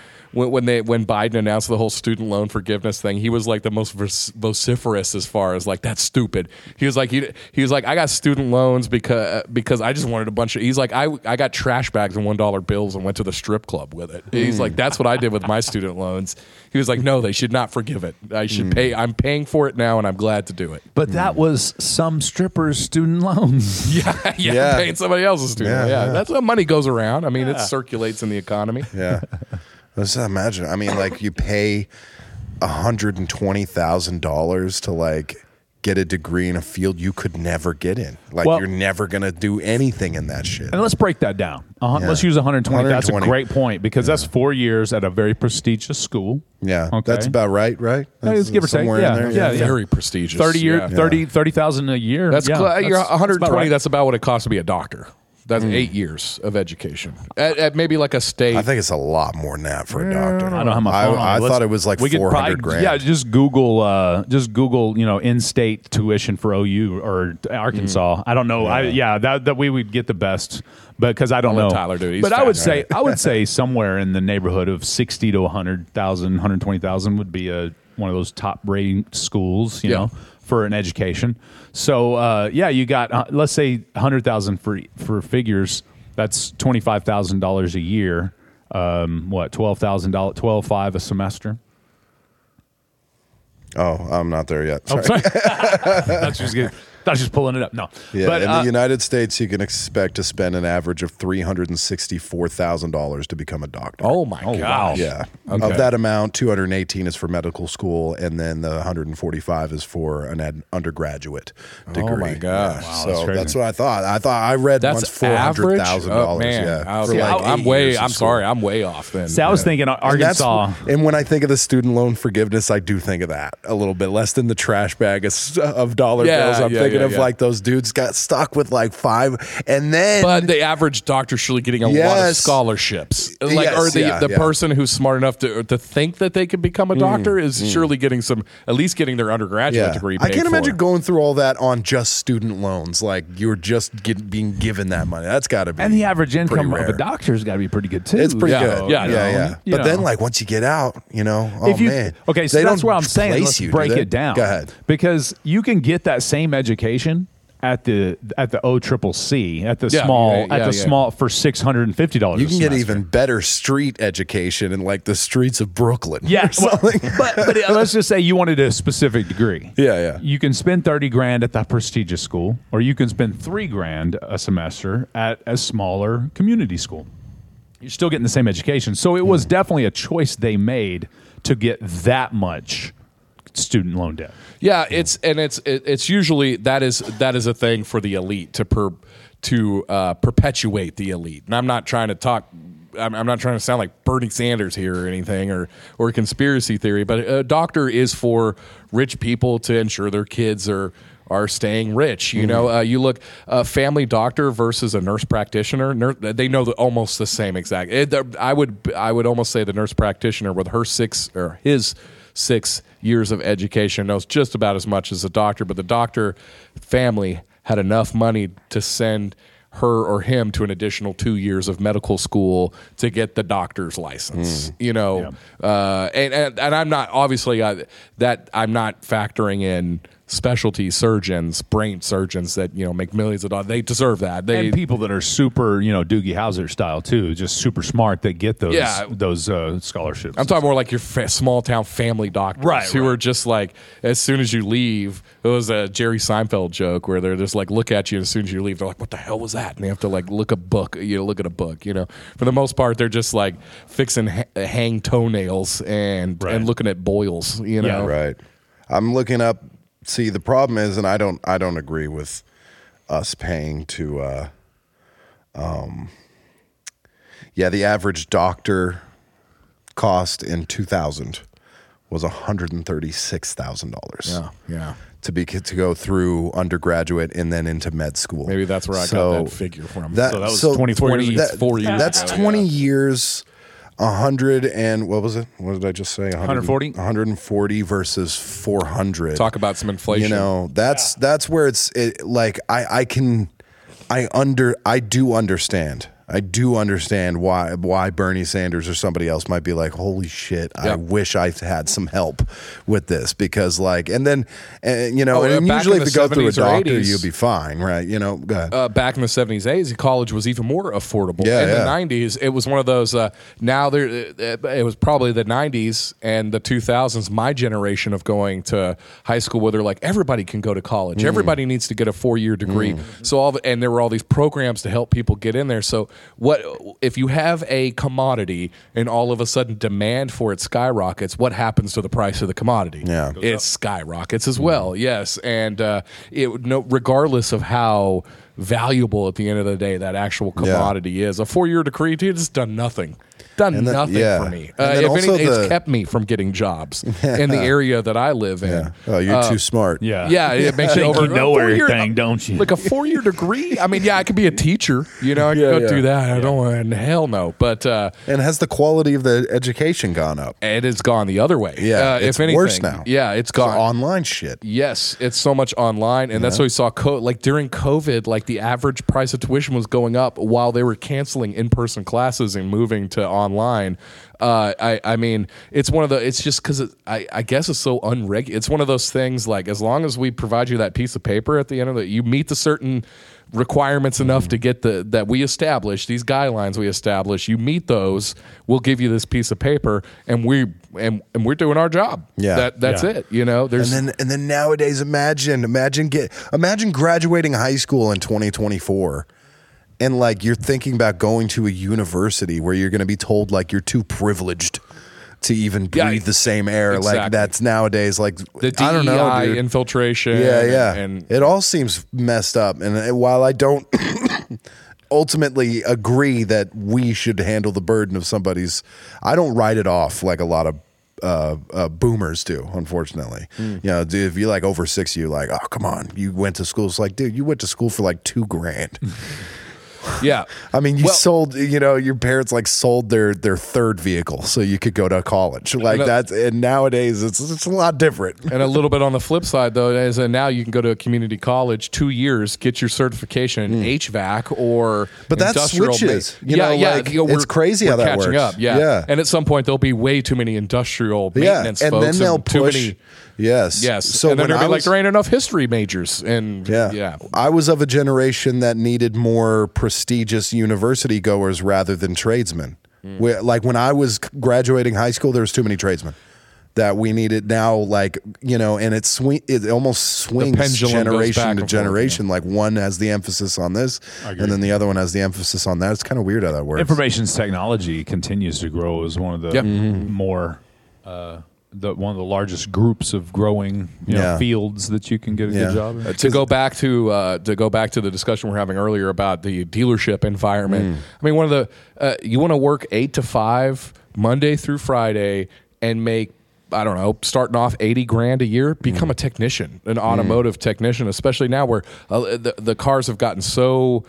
Biden announced the whole student loan forgiveness thing, he was like the most vociferous as far as like, that's stupid. He was like, I got student loans because I just wanted a bunch of. He's like, I got trash bags and $1 bills and went to the strip club with it. He's like, that's what I did with my student loans. He was like, no, they should not forgive it. I should pay. I'm paying for it now, and I'm glad to do it. But that was some strippers' student loans. Yeah, paying somebody else's student. Yeah, Yeah, yeah. that's how money goes around. I mean, it circulates in the economy. Yeah. Let's imagine. I mean, like, you pay $120,000 to like get a degree in a field you could never get in. Like, Well- you're never gonna do anything in that shit. And let's break that down. Let's use 120. That's a 120. great point because that's 4 years at a very prestigious school. Yeah, Okay. that's about right. Yeah, That's give or take. somewhere in there. Yeah. Very prestigious. 30 year, Yeah. 30,000 a year. That's yeah, you're 120. about right. That's about what it costs to be a doctor. That's 8 years of education at maybe like a state. I think it's a lot more than that for a doctor. I don't have my phone on. I thought it was like We could 400 probably- grand. Yeah, just Google, in-state tuition for OU or Arkansas. I don't know. That we would get the best, because I don't I'll know. let Tyler do it. He's But I fat, would say somewhere in the neighborhood of 60 to 100,000, 120,000 would be one of those top rating schools, you know, for an education. So you got let's say 100,000 for figures. That's $25,000 a year. $12,000, $12,500 a semester. Oh, I'm not there yet. Sorry. Sorry. That's just good. I was just pulling it up. No. Yeah, But, in the United States, you can expect to spend an average of $364,000 to become a doctor. Oh my wow. gosh. Yeah. Okay. Of that amount, 218 is for medical school, and then the 145 is for an undergraduate degree. Oh my gosh. Yeah. Wow, So that's that's crazy. what I thought. I read That's once $400,000. Oh, man. Yeah. Okay. For like I'm 8 way. years of I'm school. sorry. I'm way off then. See, I was thinking And that's- Arkansas. And when I think of the student loan forgiveness, I do think of that a little bit less than the trash bag of dollar Yeah, bills. I'm yeah, thinking yeah, of yeah. like those dudes got stuck with like 5, and then But the average doctor's surely getting a lot of Yes. scholarships. Like, Yes, or the yeah. person who's smart enough to think that they could become a doctor is surely getting at least getting their undergraduate degree paid I can't for. imagine going through all that on just student loans. Like you're just being given that money. That's got to be. And the average pretty income of rare. a doctor's got to be pretty good too. It's pretty Yeah. good. Yeah, yeah. you But then, know. like once you get out, oh If you, man. okay, so They that's don't what I'm saying. place Let's you, do break they? it down. Go ahead. Because you can get that same education at the OCCC at the small for $650. You a can get semester. even better street education in like the streets of Brooklyn. Yeah, or something. but let's just say you wanted a specific degree. Yeah. You can spend $30,000 at that prestigious school, or you can spend $3,000 a semester at a smaller community school. You're still getting the same education. So it was definitely a choice they made to get that much student loan debt. Yeah, it's usually that is a thing for the elite to perpetuate the elite. And I'm not trying to talk. I'm not trying to sound like Bernie Sanders here or anything or conspiracy theory. But a doctor is for rich people to ensure their kids are staying rich. You know, you look a family doctor versus a nurse practitioner. They know almost the same exact. I would almost say the nurse practitioner with his 6 years of education knows just about as much as the doctor, but the doctor family had enough money to send her or him to an additional 2 years of medical school to get the doctor's license. And I'm not obviously that I'm not factoring in specialty surgeons, brain surgeons that make millions of dollars. They deserve that. And people that are super, Doogie Howser style too, just super smart that get those scholarships. I'm talking more like your small town family doctors who are just like, as soon as you leave, it was a Jerry Seinfeld joke where they're just like, look at you, and as soon as you leave, they're like, what the hell was that? And they have to like look at a book. For the most part, they're just like fixing hang toenails and looking at boils, Yeah, Right. I'm looking up. See, the problem is, and I don't agree with us paying to. The average doctor cost in 2000 was $136,000. Yeah. To go through undergraduate and then into med school. Maybe that's where I got that figure from. So that was 24 years. 24 years That's ago, 20 years. 100 and what was it? What did I just say? 140? 140 versus 400. Talk about some inflation. That's where I do understand. I do understand why Bernie Sanders or somebody else might be like, holy shit, I wish I had some help with this because and usually if you go through a doctor, 80s, you'll be fine, right? Go ahead. Back in the 70s, 80s, college was even more affordable. In the 90s, it was one of those, it was probably the 90s and the 2000s, my generation of going to high school where they're like, everybody can go to college. Everybody needs to get a 4-year degree. So and there were all these programs to help people get in there. So what if you have a commodity and all of a sudden demand for it skyrockets? What happens to the price of the commodity? Yeah, it skyrockets as well. Yes, and regardless of how valuable at the end of the day that actual commodity is. A 4-year degree, dude, it's done nothing. Nothing for me. If anything, it's kept me from getting jobs in the area that I live in. Yeah. Oh, you're too smart. Yeah, it makes it over. You know everything, don't you? Like a 4-year degree. I mean, I could be a teacher. I could go do that. I don't want. Hell no. But and has the quality of the education gone up? It has gone the other way. Yeah, it's if anything, worse now. Yeah, it's gone online shit. Yes, it's so much online, and that's what we saw. Like during COVID, like the average price of tuition was going up while they were canceling in-person classes and moving to online. I mean, it's one of the. It's just because I guess it's so unregulated. It's one of those things. Like as long as we provide you that piece of paper at the end of it, you meet the certain requirements enough to get that we establish, these guidelines we establish. You meet those, we'll give you this piece of paper, and we're doing our job. Yeah, that's it. There's and then nowadays, imagine graduating high school in 2024. And like you're thinking about going to a university where you're going to be told like you're too privileged to even breathe the same air. Exactly. Like that's nowadays like the DEI I don't know, dude. Infiltration. And it all seems messed up. And while I don't ultimately agree that we should handle the burden of I don't write it off like a lot of boomers do, unfortunately. Dude, if you're like over 60, you're like, oh, come on, you went to school. It's like, dude, you went to school for like $2,000. Yeah. I mean, sold, your parents like sold their third vehicle so you could go to college. Like and nowadays it's a lot different. And a little bit on the flip side though, is now you can go to a community college, 2 years, get your certification in HVAC or but that industrial switches. It's crazy how that catching works. Up. Yeah. And at some point there'll be way too many industrial maintenance and folks. Then they'll push. Yes. So and then they'll be like, there ain't enough history majors. And I was of a generation that needed more prestigious university goers rather than tradesmen. Like when I was graduating high school, there was too many tradesmen that we needed now. Like, and it almost swings generation to generation. Like one has the emphasis on this and then the other one has the emphasis on that. It's kind of weird how that works. Information technology continues to grow as one of the more one of the largest groups of growing fields that you can get a good job in. To go back to the discussion we're having earlier about the dealership environment. I mean, one of the you want to work 8 to 5 Monday through Friday and make, I don't know, starting off $80,000 a year, become a technician, an automotive technician, especially now where the cars have gotten so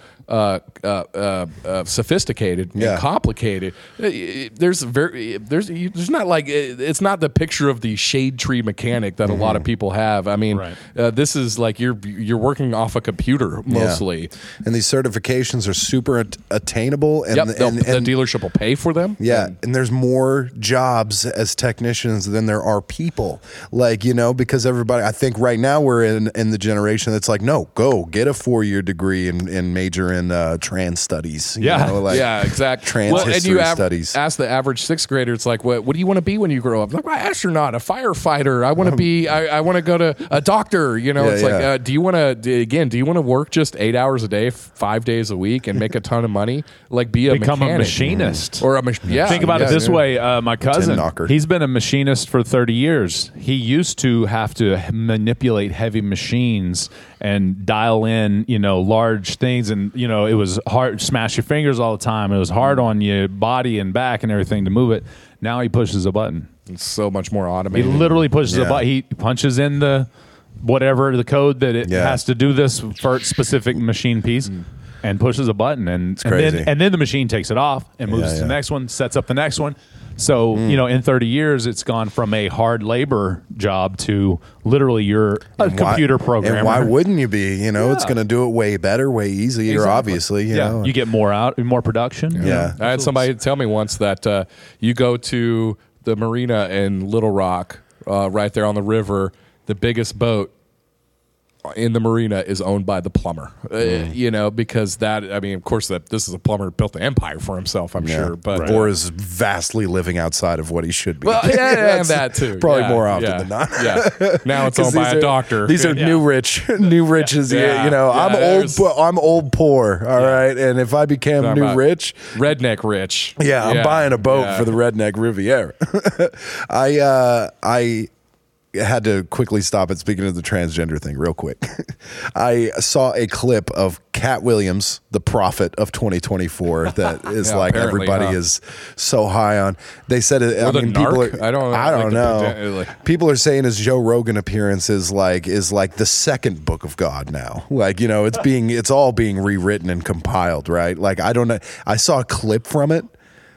sophisticated and complicated. There's not like, it's not the picture of the shade tree mechanic that a lot of people have. I mean, this is like you're working off a computer mostly. And these certifications are super attainable. And, the dealership will pay for them. And there's more jobs as technicians than there are people. Like, because everybody, I think right now we're in the generation that's like, no, go get a 4-year degree and major in trans studies. Exactly. Trans history studies. Ask the average 6th grader. It's like, what do you want to be when you grow up? Like, an astronaut, a firefighter. I want to be. I want to go to a doctor. It's like, do you want to work just 8 hours a day, 5 days a week, and make a ton of money? Like, become a machinist or Think about it this way. My cousin, he's been a machinist for 30 years. He used to have to manipulate heavy machines and dial in, large things, and it was hard. Smash your fingers all the time. It was hard on your body and back and everything to move it. Now he pushes a button. It's so much more automated. He literally pushes a button. He punches in the code that it has to do this for a specific machine piece. And pushes a button, and then the machine takes it off and moves to the next one, sets up the next one. So, in 30 years, it's gone from a hard labor job to literally you're a computer programmer. And why wouldn't you be? It's going to do it way better, way easier, obviously. You know. You get more production. Yeah. I had somebody tell me once that you go to the marina in Little Rock, right there on the river, the biggest boat in the marina is owned by the plumber, because of course this is a plumber built an empire for himself, I'm sure, but or is vastly living outside of what he should be. Well, and that too, probably more often than not. Now it's owned by a doctor. These are new riches. I'm old poor. All right, and if I became new rich, redneck rich, I'm buying a boat for the redneck Riviera. had to quickly stop it. Speaking of the transgender thing, real quick, I saw a clip of Cat Williams, the prophet of 2024, that is like everybody is so high on. They said it. I mean, people are. I don't know. People are saying his Joe Rogan appearance is like the second book of God now. Like, you know, it's all being rewritten and compiled, right? Like, I don't know. I saw a clip from it.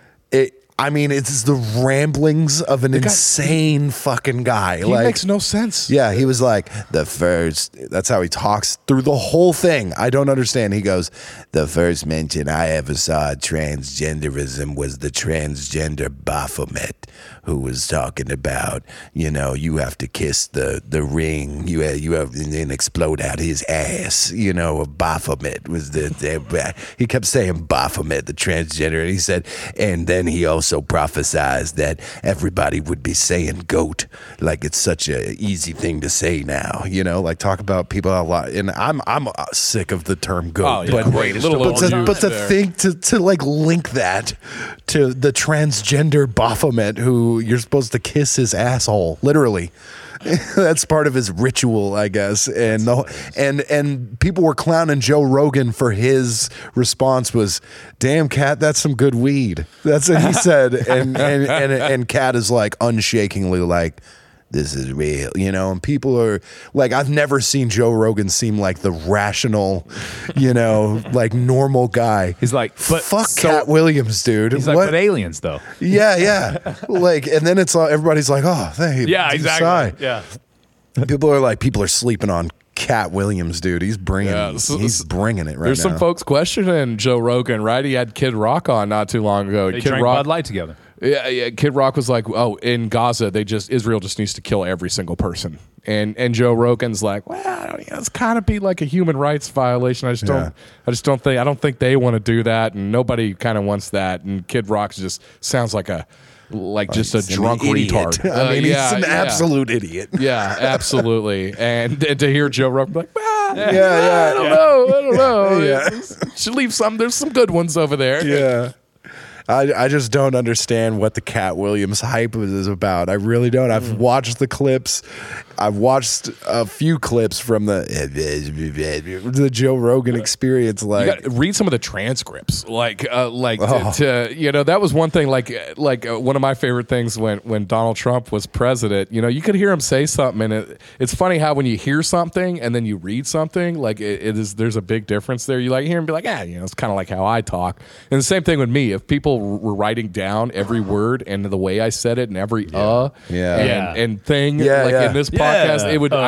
I mean, it's the ramblings of an insane fucking guy. He makes no sense. Yeah, he was like, that's how he talks through the whole thing. I don't understand. He goes, the first mention I ever saw of transgenderism was the transgender Baphomet, who was talking about, you know, you have to kiss the ring, you have and then explode out his ass. You know, Baphomet was he kept saying Baphomet, the transgender, and he said, and then he also prophesized that everybody would be saying goat, like it's such a easy thing to say now. You know, like talk about people a lot, and I'm sick of the term goat, but to think to like link that to the transgender Baphomet who you're supposed to kiss his asshole, literally. That's part of his ritual, I guess. And and people were clowning Joe Rogan for his response was, "Damn, Cat, that's some good weed." That's what he said. And Cat is like unshakingly like, this is real, you know, and people are like, I've never seen Joe Rogan seem like the rational, you know, like normal guy. He's like, but fuck Cat Williams, dude. He's like, but aliens though. Yeah. Like, and then it's everybody's like, oh, thank you. Yeah, exactly. Yeah. People are sleeping on Cat Williams, dude. He's bringing it right There's now. some folks questioning Joe Rogan, right? He had Kid Rock on not too long ago. They drank Bud Light together. Yeah. Kid Rock was like, "Oh, in Gaza, Israel just needs to kill every single person." And Joe Rogan's like, "Well, it's kind of be like a human rights violation. I don't think they want to do that, and nobody kind of wants that." And Kid Rock just sounds like just a drunk retard. I mean, he's an absolute idiot. Yeah, absolutely. And to hear Joe Rogan like, I don't know. Yeah. Should leave some. There's some good ones over there. Yeah. I just don't understand what the Cat Williams hype is about. I really don't. I've watched the clips. I've watched a few clips from the Joe Rogan experience. Like, you gotta read some of the transcripts. That was one thing. Like one of my favorite things when Donald Trump was president. You know, you could hear him say something, and it's funny how when you hear something and then you read something, like there's a big difference there. You like hear him be like, it's kind of like how I talk. And the same thing with me. If people were writing down every word and the way I said it and every and thing in this podcast,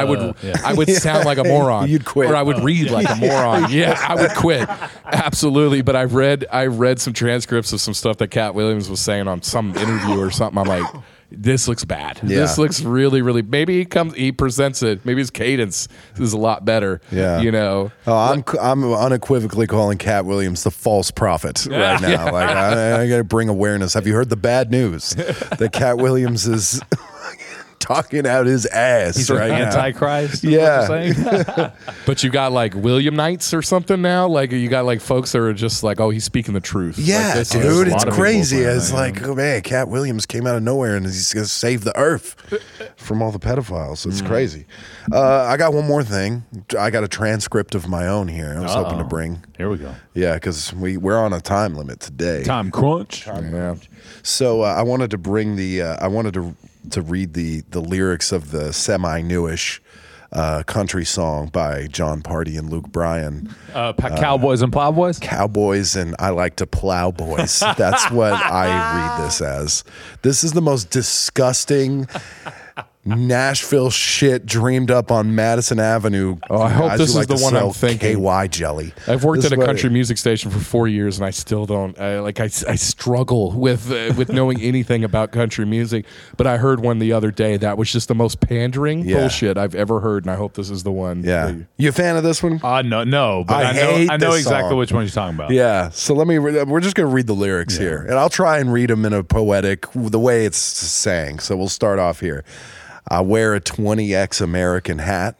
I would sound like a moron. You'd quit. Or I would read like a moron. Yeah, I would quit. Absolutely. But I read some transcripts of some stuff that Cat Williams was saying on some interview or something. I'm like, this looks bad. Yeah. This looks really, really. Maybe he presents it. Maybe his cadence is a lot better. Yeah, you know. Oh, I'm unequivocally calling Cat Williams the false prophet right now. Like I got to bring awareness. Have you heard the bad news that Cat Williams is talking out his ass? He's right an now. Antichrist. Yeah. But you got like William Knights or something now. Like you got like folks that are just like, oh, he's speaking the truth. Yeah, like, dude, it's crazy. It's like, oh man, Cat Williams came out of nowhere and he's gonna save the earth from all the pedophiles. It's crazy. I got one more thing. I got a transcript of my own here. I was hoping to bring. Here we go. Yeah, because we're on a time limit today. Time crunch. So I wanted to bring to read the lyrics of the semi-newish country song by John Party and Luke Bryan. Cowboys and Plowboys? Cowboys and I Like to Plow Boys. That's what I read this as. This is the most disgusting Nashville shit dreamed up on Madison Avenue. Oh, I hope this is the one I'm thinking. KY jelly. I've worked at a country music station for 4 years, and I still don't. I struggle with knowing anything about country music. But I heard one the other day that was just the most pandering bullshit I've ever heard, and I hope this is the one. Yeah, you a fan of this one? No, but I know exactly which one you're talking about. Yeah, so we're just gonna read the lyrics here, and I'll try and read them in a poetic the way it's sang. So we'll start off here. I wear a 20X American hat,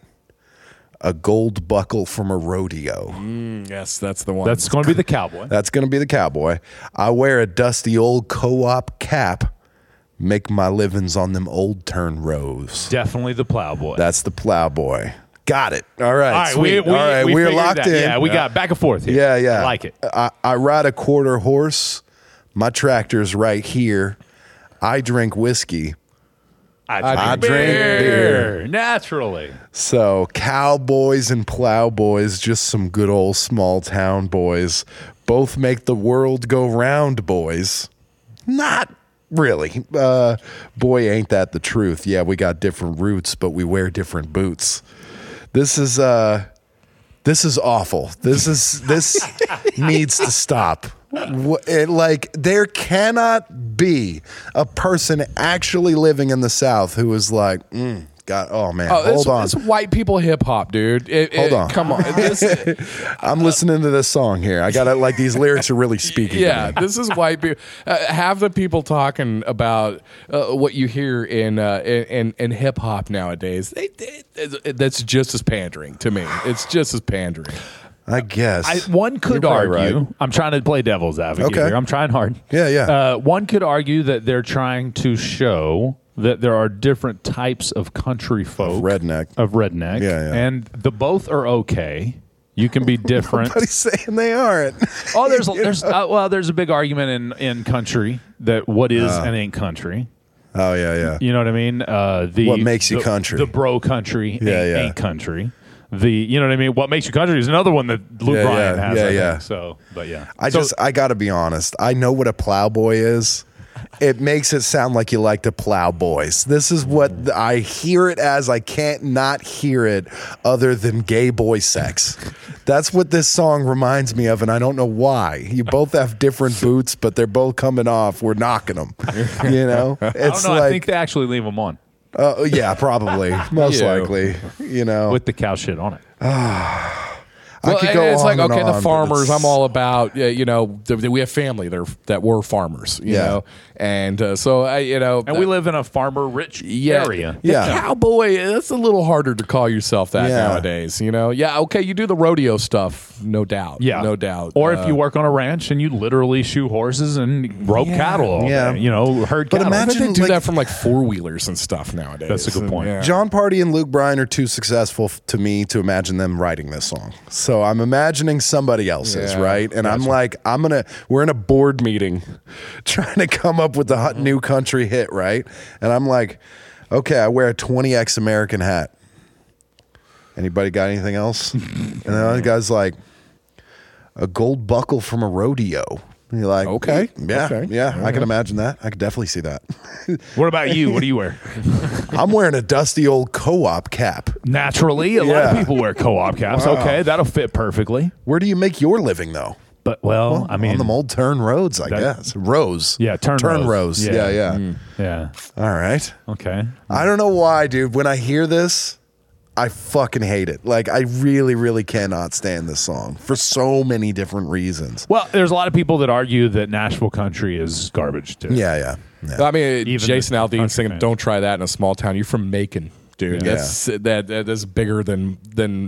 a gold buckle from a rodeo. Yes, that's the one. That's going to be the cowboy. That's going to be the cowboy. I wear a dusty old co-op cap, Make my livings on them old turn rows. Definitely the Plowboy. That's the Plowboy. Got it. All right. All right, sweet. We're locked in. Yeah, we got back and forth here. Yeah. I like it. I ride a quarter horse. My tractor's right here. I drink whiskey. I drink beer. Naturally. So cowboys and plowboys, just some good old small town boys. Both make the world go round, boys. Not really. Boy, ain't that the truth. Yeah, we got different roots, but we wear different boots. This is awful. This needs to stop. There cannot be a person actually living in the South who is like, God, oh man, hold on. It's white people hip hop, dude. Hold on. Come on. I'm listening to this song here. I got to these lyrics are really speaking. Yeah, to me. this is white people. Have the people talking about what you hear in hip hop nowadays. That's just as pandering to me. It's just as pandering. I guess. One could argue. Right. I'm trying to play devil's advocate here. I'm trying hard. Yeah. One could argue that they're trying to show that there are different types of country folk. Of redneck. Yeah. And the both are okay. You can be different. Nobody's saying they aren't. Oh, there's a big argument in country that what is and ain't country. Oh, yeah. You know what I mean? What makes you country? The bro country ain't country. You know what I mean? What makes you country is another one that Luke Bryan has. I think. But yeah. I got to be honest. I know what a plowboy is. It makes it sound like you like to plow boys. This is what I hear it as. I can't not hear it other than gay boy sex. That's what this song reminds me of, and I don't know why. You both have different boots, but they're both coming off. We're knocking them. You know? I don't know. I think they actually leave them on. Yeah, probably. Most likely. You know. With the cow shit on it. It's like, okay, the farmers, I'm all about, we have family that were farmers, you know, and and we live in a farmer-rich area. The cowboy, it's a little harder to call yourself that nowadays, you know. Yeah, okay, you do the rodeo stuff, no doubt. Yeah. No doubt. Or if you work on a ranch and you literally shoe horses and rope cattle all day, herd cattle. But imagine they do that from four-wheelers and stuff nowadays. That's a good point. Yeah. John Party and Luke Bryan are too successful to me to imagine them writing this song. So I'm imagining somebody else's, right? And I'm like, we're in a board meeting trying to come up with the new country hit, right? And I'm like, okay, I wear a 20X American hat. Anybody got anything else? And the other guy's like, a gold buckle from a rodeo. And you're like, okay, yeah, I can imagine that. I can definitely see that. What about you? What do you wear? I'm wearing a dusty old co-op cap. Naturally, a lot of people wear co-op caps. Wow. Okay, that'll fit perfectly. Where do you make your living, though? But I mean, on the old turn roads, I guess. Rows. Yeah, turn rows. Yeah. Yeah. All right. Okay. I don't know why, dude. When I hear this, I fucking hate it. I really, really cannot stand this song for so many different reasons. Well, there's a lot of people that argue that Nashville country is garbage too. Yeah. I mean, even Jason Aldean singing "Don't Try That" in a small town. You're from Macon, dude. Yeah. That's bigger than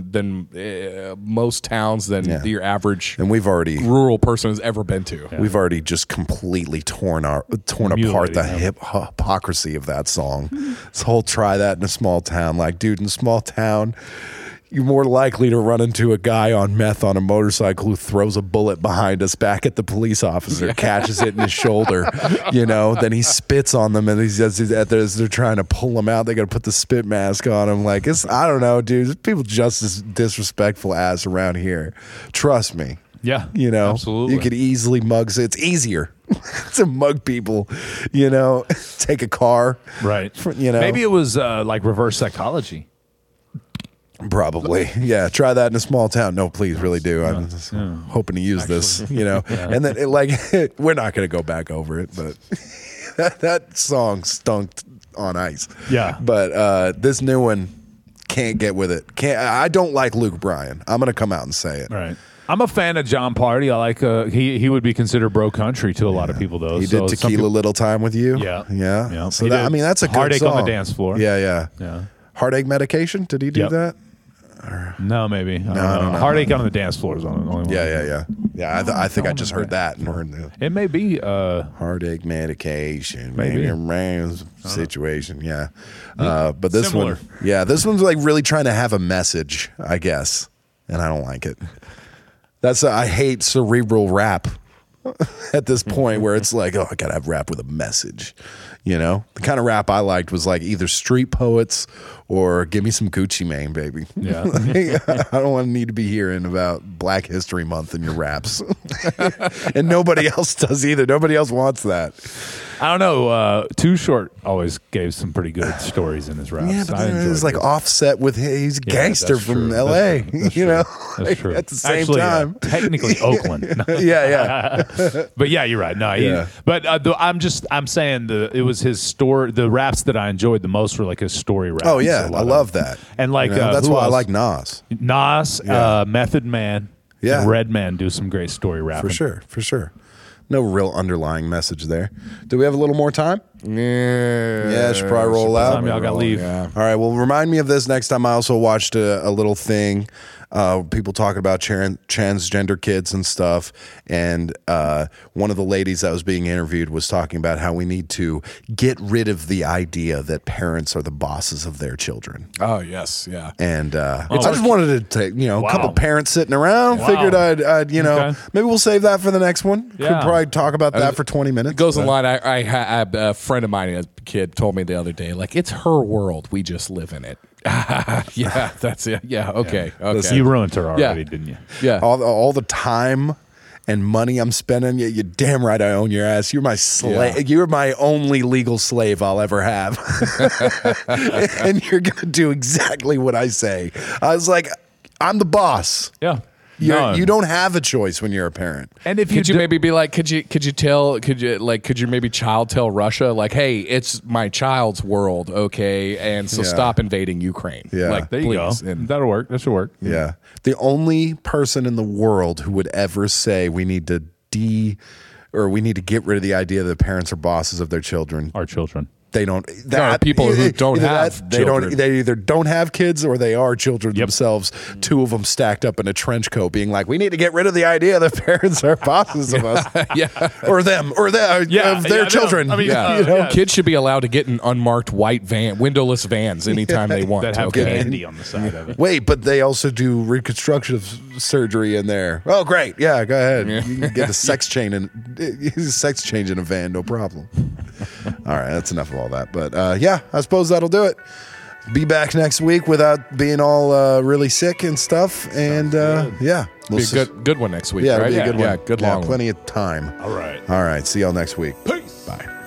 most towns than your average and rural person has ever been to. We've already just completely torn apart the hypocrisy of that song. This whole "try that in a small town," dude, in a small town, you're more likely to run into a guy on meth on a motorcycle who throws a bullet behind us back at the police officer, catches it in his shoulder, then he spits on them, and as they're trying to pull him out, they got to put the spit mask on him. I don't know, dude. People just as disrespectful as around here. Trust me. Yeah. Absolutely. You could easily mug. It's easier to mug people, take a car. Right. Maybe it was reverse psychology. Probably. Yeah. Try that in a small town. No, please, really do. I'm just hoping to use this, and then we're not going to go back over it, but that song stunk on ice. Yeah. But this new one can't get with it. I don't like Luke Bryan. I'm going to come out and say it. Right. I'm a fan of John Party. I like he would be considered bro country to a lot of people though. He did Tequila Little Time with you. Yeah. So that's a good Heartache song. on the Dance floor. Yeah. Heartache Medication. Did he do that? No, maybe. I don't know. Heartache on the Dance Floor is on the only one. Yeah, I think I just heard that. It may be heartache medication, maybe situation. Yeah, but this one, this one's like really trying to have a message, I guess, and I don't like it. I hate cerebral rap at this point where it's like, oh, I gotta have rap with a message. The kind of rap I liked was like either Street Poets or give me some Gucci Mane, baby. Yeah. I don't need to be hearing about Black History Month in your raps. And nobody else does either. Nobody else wants that. I don't know. Too Short always gave some pretty good stories in his raps. Yeah, but it's like Offset with he's a gangster from L.A. That's true. At the same time, technically Oakland. yeah. But yeah, you're right. No, but I'm saying it was his story. The raps that I enjoyed the most were like his story raps. Oh yeah, I love that. And like that's why I like Nas. Method Man, and Redman do some great story rapping for sure. No real underlying message there. Do we have a little more time? Yeah, should probably roll out. Time y'all got to leave. Yeah. All right, well, remind me of this next time. I also watched a little thing, people talking about transgender kids and stuff, and one of the ladies that was being interviewed was talking about how we need to get rid of the idea that parents are the bosses of their children. Oh, yes, yeah. And I just wanted to take, a couple parents sitting around, figured I'd maybe we'll save that for the next one. Yeah. Could probably talk about that for 20 minutes. It goes in line. I had a friend of mine, a kid, told me the other day, like, it's her world. We just live in it. Yeah, that's it. Yeah, okay. You ruined her already, didn't you? Yeah. All the time and money I'm spending, you're damn right I own your ass. You're my slave. Yeah. You're my only legal slave I'll ever have. And you're going to do exactly what I say. I was like, I'm the boss. Yeah. You don't have a choice when you're a parent. And if could you maybe be like, could you maybe child tell Russia, like, hey, it's my child's world, okay, and so stop invading Ukraine. Yeah, like, there you go. And that'll work. That should work. Yeah, the only person in the world who would ever say we need to get rid of the idea that parents are bosses of their children. Our children. They don't. There are people who don't have children. They either don't have kids or they are children themselves. Two of them stacked up in a trench coat, being like, "We need to get rid of the idea that parents are bosses of us, or them, or their children." I mean, kids should be allowed to get in unmarked white windowless vans anytime they want. That have candy on the side of it. Wait, but they also do reconstructive surgery in there. Oh, great! Yeah, go ahead. Yeah. You can get a sex change in a van, no problem. All right, that's enough of all that. But I suppose that'll do it. Be back next week without being all really sick and stuff. And we'll be a good one next week. Yeah, right? It'll be a good one. Yeah, good long plenty of time. All right. See y'all next week. Peace. Bye.